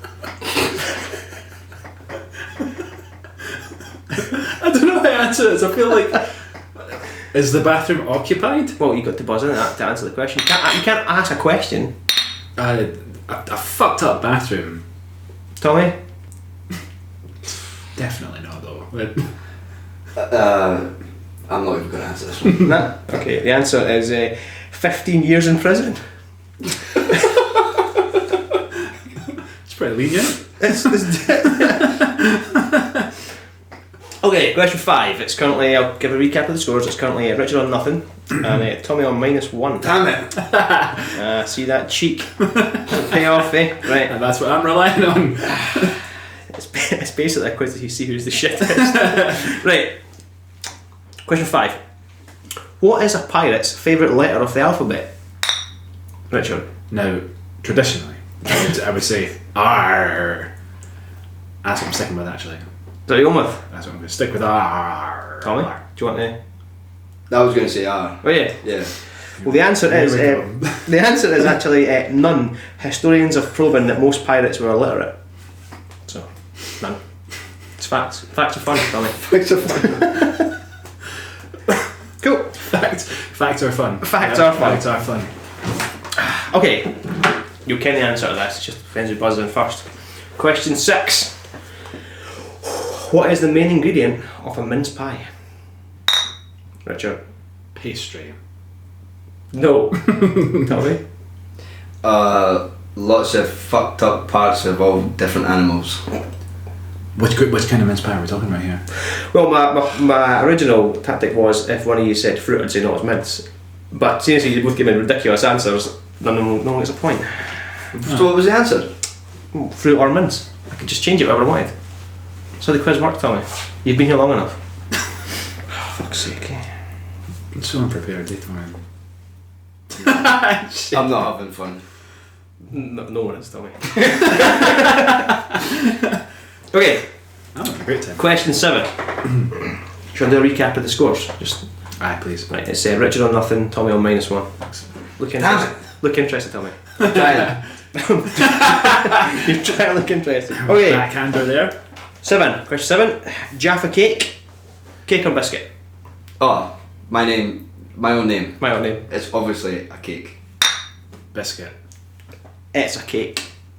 B: I don't know how to answer this. I feel like... Is the bathroom occupied?
C: Well, you got to buzz in to answer the question. You can't ask a question.
B: A fucked up bathroom.
C: Tommy?
B: Definitely not though.
A: I'm not even going to answer this one.
C: Nah. Okay, the answer is 15 years in prison.
B: It's pretty lenient.
C: It's Okay, question 5. It's currently, I'll give a recap of the scores. It's currently Richard on nothing and Tommy on -1.
A: Damn it!
C: See that cheek pay off, eh? Right.
B: And that's what I'm relying on.
C: It's basically a quiz to see who's the shittest. Right. Question 5. What is a pirate's favourite letter of the alphabet? Richard.
B: Now, traditionally, I would say R. That's what I'm sticking with, actually.
C: So you going with?
B: That's what I'm going to stick with. R.
C: Tommy?
B: R.
C: Do you want to?
A: I was going to say R.
C: Oh yeah.
A: Yeah.
C: Well, the answer
B: Here
C: is
B: we go.
C: the answer is actually none. Historians have proven that most pirates were illiterate. So, none. It's facts. Facts are fun, Tommy.
A: Facts are fun.
C: Cool.
B: Facts are fun.
C: Facts are fun.
B: Facts are fun.
C: Okay. You'll ken the answer to this. It just depends who buzzes in first. Question 6. What is the main ingredient of a mince pie? Richard.
B: Pastry.
C: No. Tommy.
A: Lots of fucked up parts of all different animals.
B: Which kind of mince pie are we talking about here?
C: Well, my original tactic was if one of you said fruit, I'd say no, it's mince. But seriously, you both gave me ridiculous answers. No one gets a point.
A: So what was the answer?
C: Fruit or mince. I could just change it whatever I wanted. That's how the quiz worked, Tommy. You've been here long enough. Fuck's sake.
B: I'm so unprepared, tomorrow.
A: I'm not having fun.
C: No one is, Tommy. Okay.
B: I'm having a great time.
C: Question 7. Should I do a recap of the scores? Just
B: Aye, please.
C: right. It's Richard on nothing, Tommy on -1. Look
A: Damn
C: interested.
A: it.
C: Look interested, Tommy.
A: I'm trying.
C: You're trying to look interested. Okay.
B: Backhander there.
C: 7. Question 7. Jaffa cake. Cake or biscuit?
A: Oh, my own name.
C: My own name.
A: It's obviously a cake.
B: Biscuit.
C: It's a cake.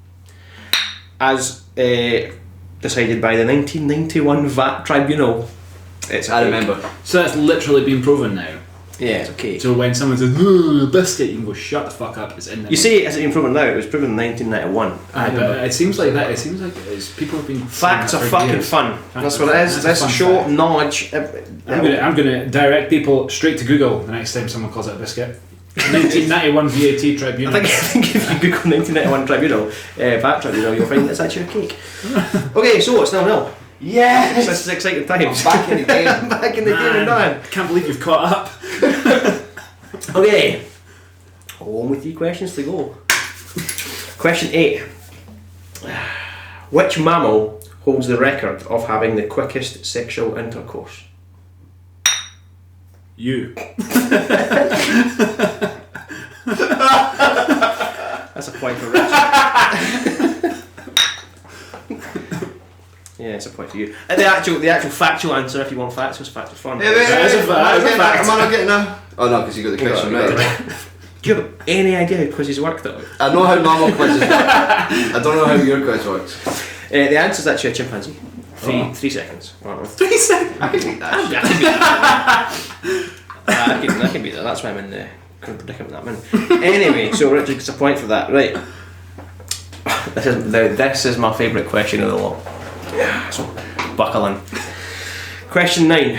C: As decided by the 1991 VAT Tribunal. It's a
A: I
C: cake.
A: remember.
B: So that's literally been proven now.
C: Yeah, it's a cake.
B: So when someone says, "Ooh, biscuit," you can go, "Shut the fuck up." It's in there.
C: You say it hasn't been proven now. It was proven in 1991.
B: Aye, but it seems like that. It seems like people have been.
C: Facts
B: saying
C: are
B: that for
C: fucking
B: years.
C: fun. That's what it is.
B: That's a
C: This
B: fun
C: show
B: fact.
C: knowledge.
B: I'm gonna direct people straight to Google the next time someone calls it a biscuit. 1991 VAT Tribunal.
C: I think if you Google 1991 Tribunal, VAT Tribunal, you'll find it's actually a cake. Okay, so it's 0-0.
A: Yes!
C: This is exciting times.
A: Back in the game.
C: Back in the game and done.
B: I can't believe you've caught up.
C: Okay. Only 3 questions to go. Question 8. Which mammal holds the record of having the quickest sexual intercourse?
B: You.
C: That's a point for Richard. Yeah, it's a point for you. And the actual factual answer, if you want facts, was facts fun.
A: Hey, wait,
B: That is a fact,
A: am I
B: that's a
A: getting-
B: fact.
A: Am I not getting a... Oh no, because you got the question right.
C: Do you have any idea how quizzes work though?
A: I know how normal quizzes work. I don't know how your quiz works.
C: The answer is actually a chimpanzee.
B: Oh.
C: 3 seconds. Right.
B: 3 seconds.
A: I can beat that shit.
C: I can beat that. That's why I'm in the kind of predicament that I'm in. Anyway, so Richard gets a point for that. Right. This is my favourite question of the lot. So buckle in. Question 9.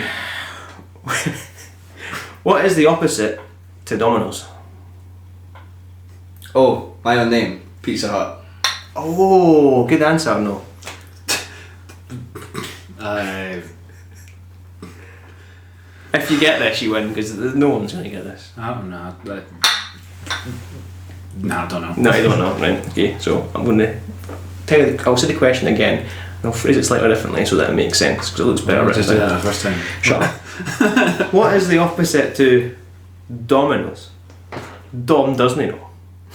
C: What is the opposite to Domino's?
A: Oh, my own name. Pizza Hut.
C: Oh, good answer. No. If you get this, you win because no one's going to get this.
B: I don't know. Nah, I don't know.
C: No, I don't know. Right. Okay, so I'm going to tell you. I'll say the question again. And I'll phrase it slightly differently so that it makes sense because it looks better.
B: Just
C: written
B: do
C: down.
B: that the first time.
C: Shut up. What is the opposite to Domino's? Dom doesn't know.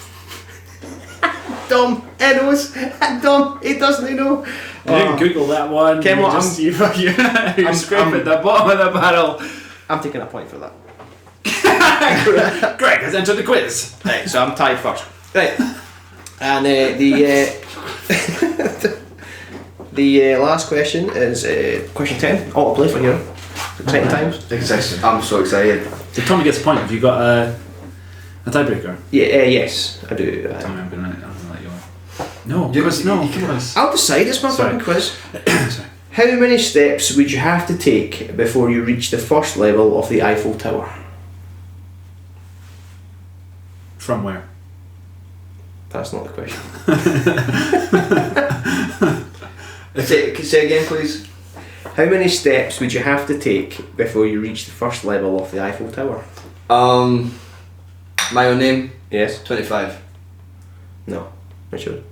C: Dom, he knows. Dom, he doesn't know.
B: You didn't Google that one.
C: Ken,
B: you
C: what,
B: just, you fucking, you're
C: I'm-
B: scraping
C: I'm-
B: the bottom of the barrel.
C: I'm taking a point for that.
B: Greg has entered the quiz.
C: Right, so I'm tied first. Right, and the last question is question 10. Autoplay for here. Exciting times.
A: I'm so excited.
B: So Tommy gets a point. Have you got a tiebreaker?
C: Yeah, yes, I do.
B: Tommy, I'm gonna let you on. No,
A: You
B: Chris,
A: can-
B: no,
A: you can-
B: Chris.
C: I'll decide. It's my
B: Sorry.
C: fucking quiz.
B: Sorry.
C: How many steps would you have to take before you reach the first level of the Eiffel Tower?
B: From where?
C: That's not the question.
A: Say again, please.
C: How many steps would you have to take before you reach the first level of the Eiffel Tower?
A: My own name,
C: Yes?
A: 25.
C: No. Richard?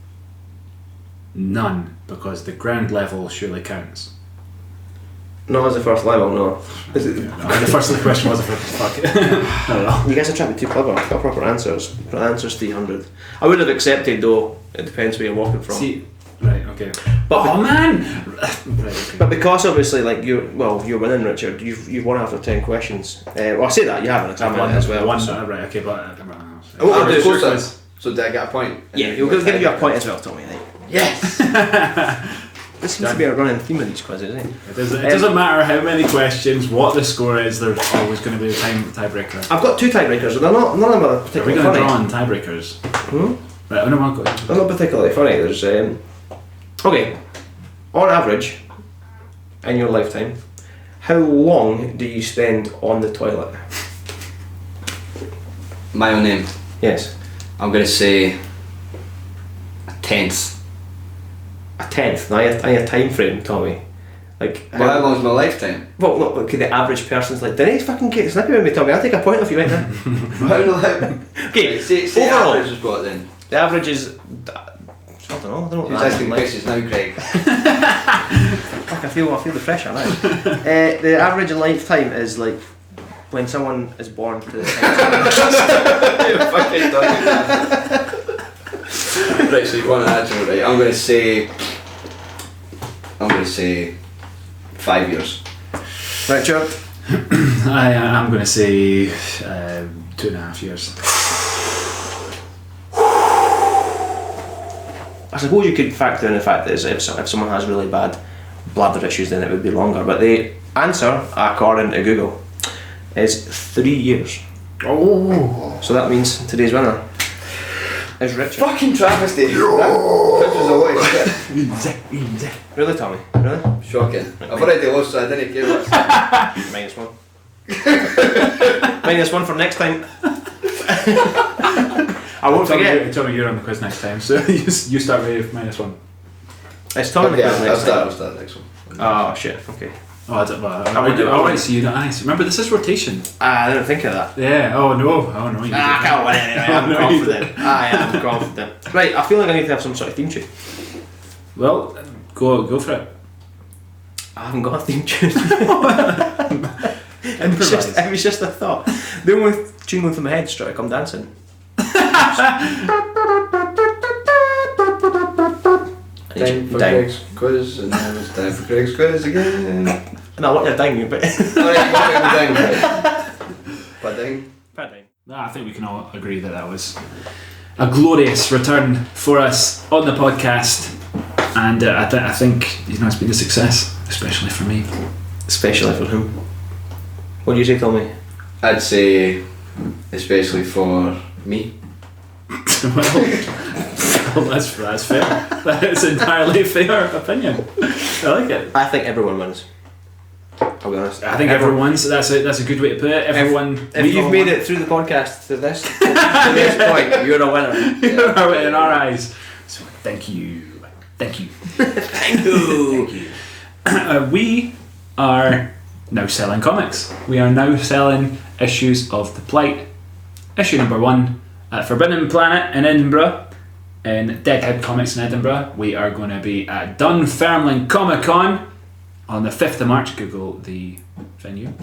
B: None, because the ground level surely counts.
C: Not as the first level, no. Is it?
B: The first question was a fuck it. I don't know.
C: You guys are trying to be too clever. I've got proper answers. The answer's 300. I would have accepted though. It depends where you're walking from.
B: See, right, okay.
C: But
B: oh man! Right, okay.
C: But because obviously, like you're winning, Richard. You've won after 10 questions. Well, I say that you have an exam
B: One
C: as well.
B: One,
C: so.
B: right, okay, but
C: Oh,
A: I'll do
C: of course
A: sure
C: that-
A: quiz. So did I get a point?
C: Yeah, he'll give you a point as well, Tommy. Right?
A: Yes!
C: This seems to be a running theme of these quizzes, isn't it?
B: It doesn't matter how many questions, what the score is. There's always going to be a tiebreaker.
C: I've got 2 tiebreakers, and they're not. None of them are
B: Are we
C: particularly
B: going to
C: funny.
B: draw on tiebreakers?
C: Hmm?
B: Right, no, I'll go.
C: They're not particularly funny. There's okay. On average, in your lifetime, how long do you spend on the toilet?
A: My own name.
C: Yes.
A: I'm going to say a tenth.
C: A tenth. Now a time frame, Tommy. Like
A: Well, how long's my lifetime?
C: Well, look, okay, the average person's like, didn't fucking get snippy with me, Tommy. I'll take a point off you right now.
A: How long?
C: Okay,
A: Say
C: overall,
A: average is what then?
C: the average is. I don't know.
A: Who's
C: what
A: asking
C: the average
A: questions now, Greg?
C: Fuck, I feel the pressure now. The average in lifetime is like when someone is born to the
A: You're fucking done. Right, so you want an answer, right? I'm going to say 5 years.
C: Richard.
B: I'm going to say 2.5 years.
C: I suppose you could factor in the fact that if someone has really bad bladder issues, then it would be longer. But the answer, according to Google, is 3 years.
B: Oh!
C: So that means today's winner is Richard.
A: Fucking travesty. That was a lot of shit.
C: Really, Tommy? Really?
A: Shocking. I've already lost, so I didn't care what.
C: -1. -1 for next time. I won't forget.
B: Tommy, you're on the quiz next time, so you start with -1.
C: It's Tommy
A: Okay,
C: that goes
A: I'll
C: next time.
A: start next one.
C: Oh shit, okay.
B: Oh, I don't know. I want to see you nice. Remember, this is rotation.
C: I didn't think of that.
B: Yeah, oh no, you didn't.
C: I can't win anyway, I'm
B: No, you
C: confident. I am confident. Right, I feel like I need to have some sort of theme tune.
B: Well, go for it.
C: I haven't got a theme tune.
B: Improvise.
C: It was just a thought. The only tune going through my head is try to come dancing.
A: Time for
C: Dang.
A: Greg's quiz, and now it's time for Greg's quiz again.
C: No, I want your ding, but.
A: Alright, what ding? What ding?
B: I think we can all agree that was a glorious return for us on the podcast, and I think it's been a success, especially for me.
C: Especially for him. What do you say, Tommy?
A: I'd say, especially for me.
B: Well, that's fair. That is entirely fair opinion. I like it.
C: I think everyone wins. I'll be honest.
B: I think everyone's. That's a good way to put it. Everyone.
C: If you've made it through the podcast to this point, you're a winner.
B: You're in our eyes. So thank you.
C: Thank you.
B: We are now selling comics. We are now selling issues of The Plight. Issue number 1 at Forbidden Planet in Edinburgh, in Deadhead Comics in Edinburgh. We are going to be at Dunfermline Comic Con on the 5th of March. Google the venue.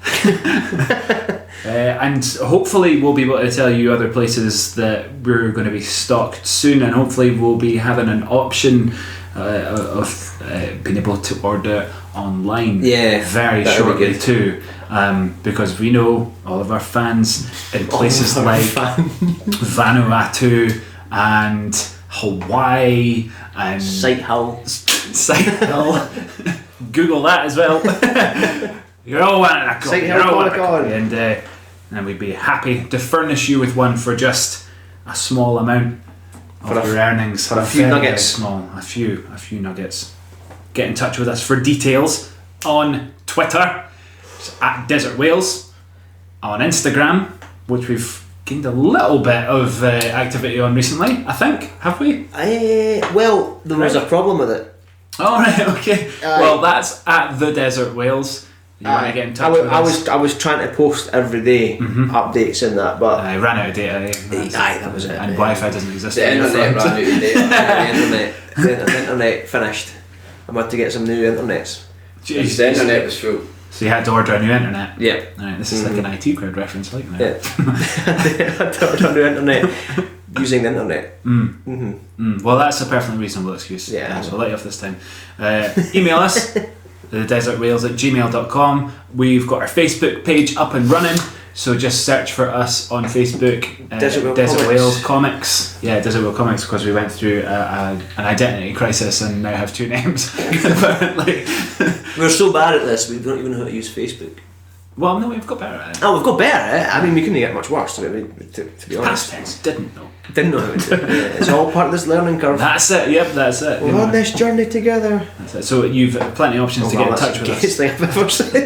B: And hopefully we'll be able to tell you other places that we're going to be stocked soon, and hopefully we'll be having an option of being able to order online very
C: that'll be
B: shortly
C: good.
B: too, because we know all of our fans in places like Vanuatu and Hawaii and
C: Sighthill.
B: Sighthill. Google that as well. You're all wanting a copy.
C: Sighthill
B: You're all wanting a
C: Comic-Con.
B: copy. And we'd be happy to furnish you with one for just a small amount of
C: For a
B: your earnings.
C: for a few
B: Very,
C: nuggets.
B: Very small. A few nuggets. get in touch with us for details on Twitter. It's at Desert Wales. On Instagram, which we've gained a little bit of activity on recently, I think. Have we?
C: Well, there was a problem with it.
B: Oh, right, okay. Well, that's at the Desert Wales. You want to get in touch with us?
C: I was trying to post every day updates in that, but
B: I ran out of data.
C: that was it.
B: And Wi-Fi doesn't exist.
A: The internet ran out of data.
C: the internet finished. I had to get some new internets.
B: Jeez.
A: The internet was full.
B: So you had to order a new internet.
C: Yeah.
B: Right, this is like an IT crowd reference, like now.
C: Yeah. I had to order new internet using the internet.
B: Well, that's a perfectly reasonable excuse.
C: Yeah.
B: So I'll let you off this time. Email us, thedesertwales@gmail.com. We've got our Facebook page up and running. So just search for us on Facebook,
C: Desert
B: Wales Comics. Yeah, Desert Wales Comics, because we went through an identity crisis and now have two names. Apparently.
C: We're so bad at this, we don't even know how to use Facebook.
B: Well, no, we've got better at it.
C: Oh, we've got better at it. I mean, we couldn't get much worse, to be honest.
B: Past tense, didn't know.
C: Didn't know how to do it. Yeah, it's all part of this learning curve.
B: That's it, yep, that's it.
C: We're on this journey together.
B: That's it. So you've plenty of options to get in touch with us.
C: That's the gayest thing I've ever said.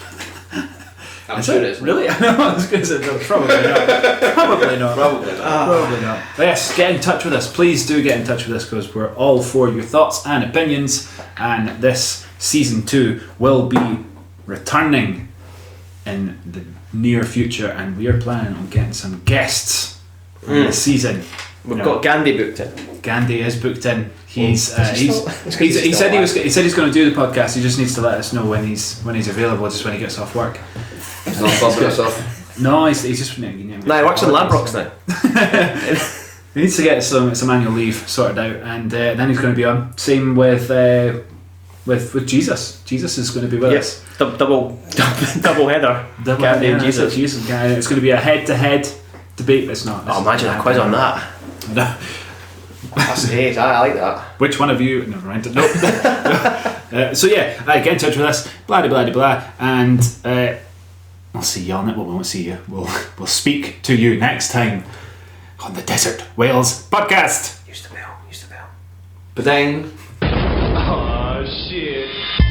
A: I'm sure it's
B: really. I know. I was going to say no, probably not. Probably not.
A: Probably not.
B: Probably not. But yes, get in touch with us. Please do get in touch with us because we're all for your thoughts and opinions. And this season 2 will be returning in the near future, and we are planning on getting some guests for this season.
C: We've got Gandhi booked in.
B: Gandhi is booked in. He said he's going to do the podcast. He just needs to let us know when he's available, just when he gets off work.
A: He's not bumping us off.
B: No, he's just.
C: No, he works in Ladbrokes now.
B: He needs to get some annual leave sorted out, and then he's going to be on. Same with Jesus. Jesus is going to be with us.
C: Double header.
B: Gandhi and Jesus. It's going to be a head-to-head debate. It's not.
C: Oh, imagine a quiz on that.
B: No.
C: That's great. I like that.
B: Which one of you? Never mind. No. So yeah, get in touch with us. Blah blah blah blah, and I'll see you on it. Well, we won't see you. We'll speak to you next time on the Desert Wales podcast.
C: Use the bell.
A: Ba-dang.
D: Oh shit.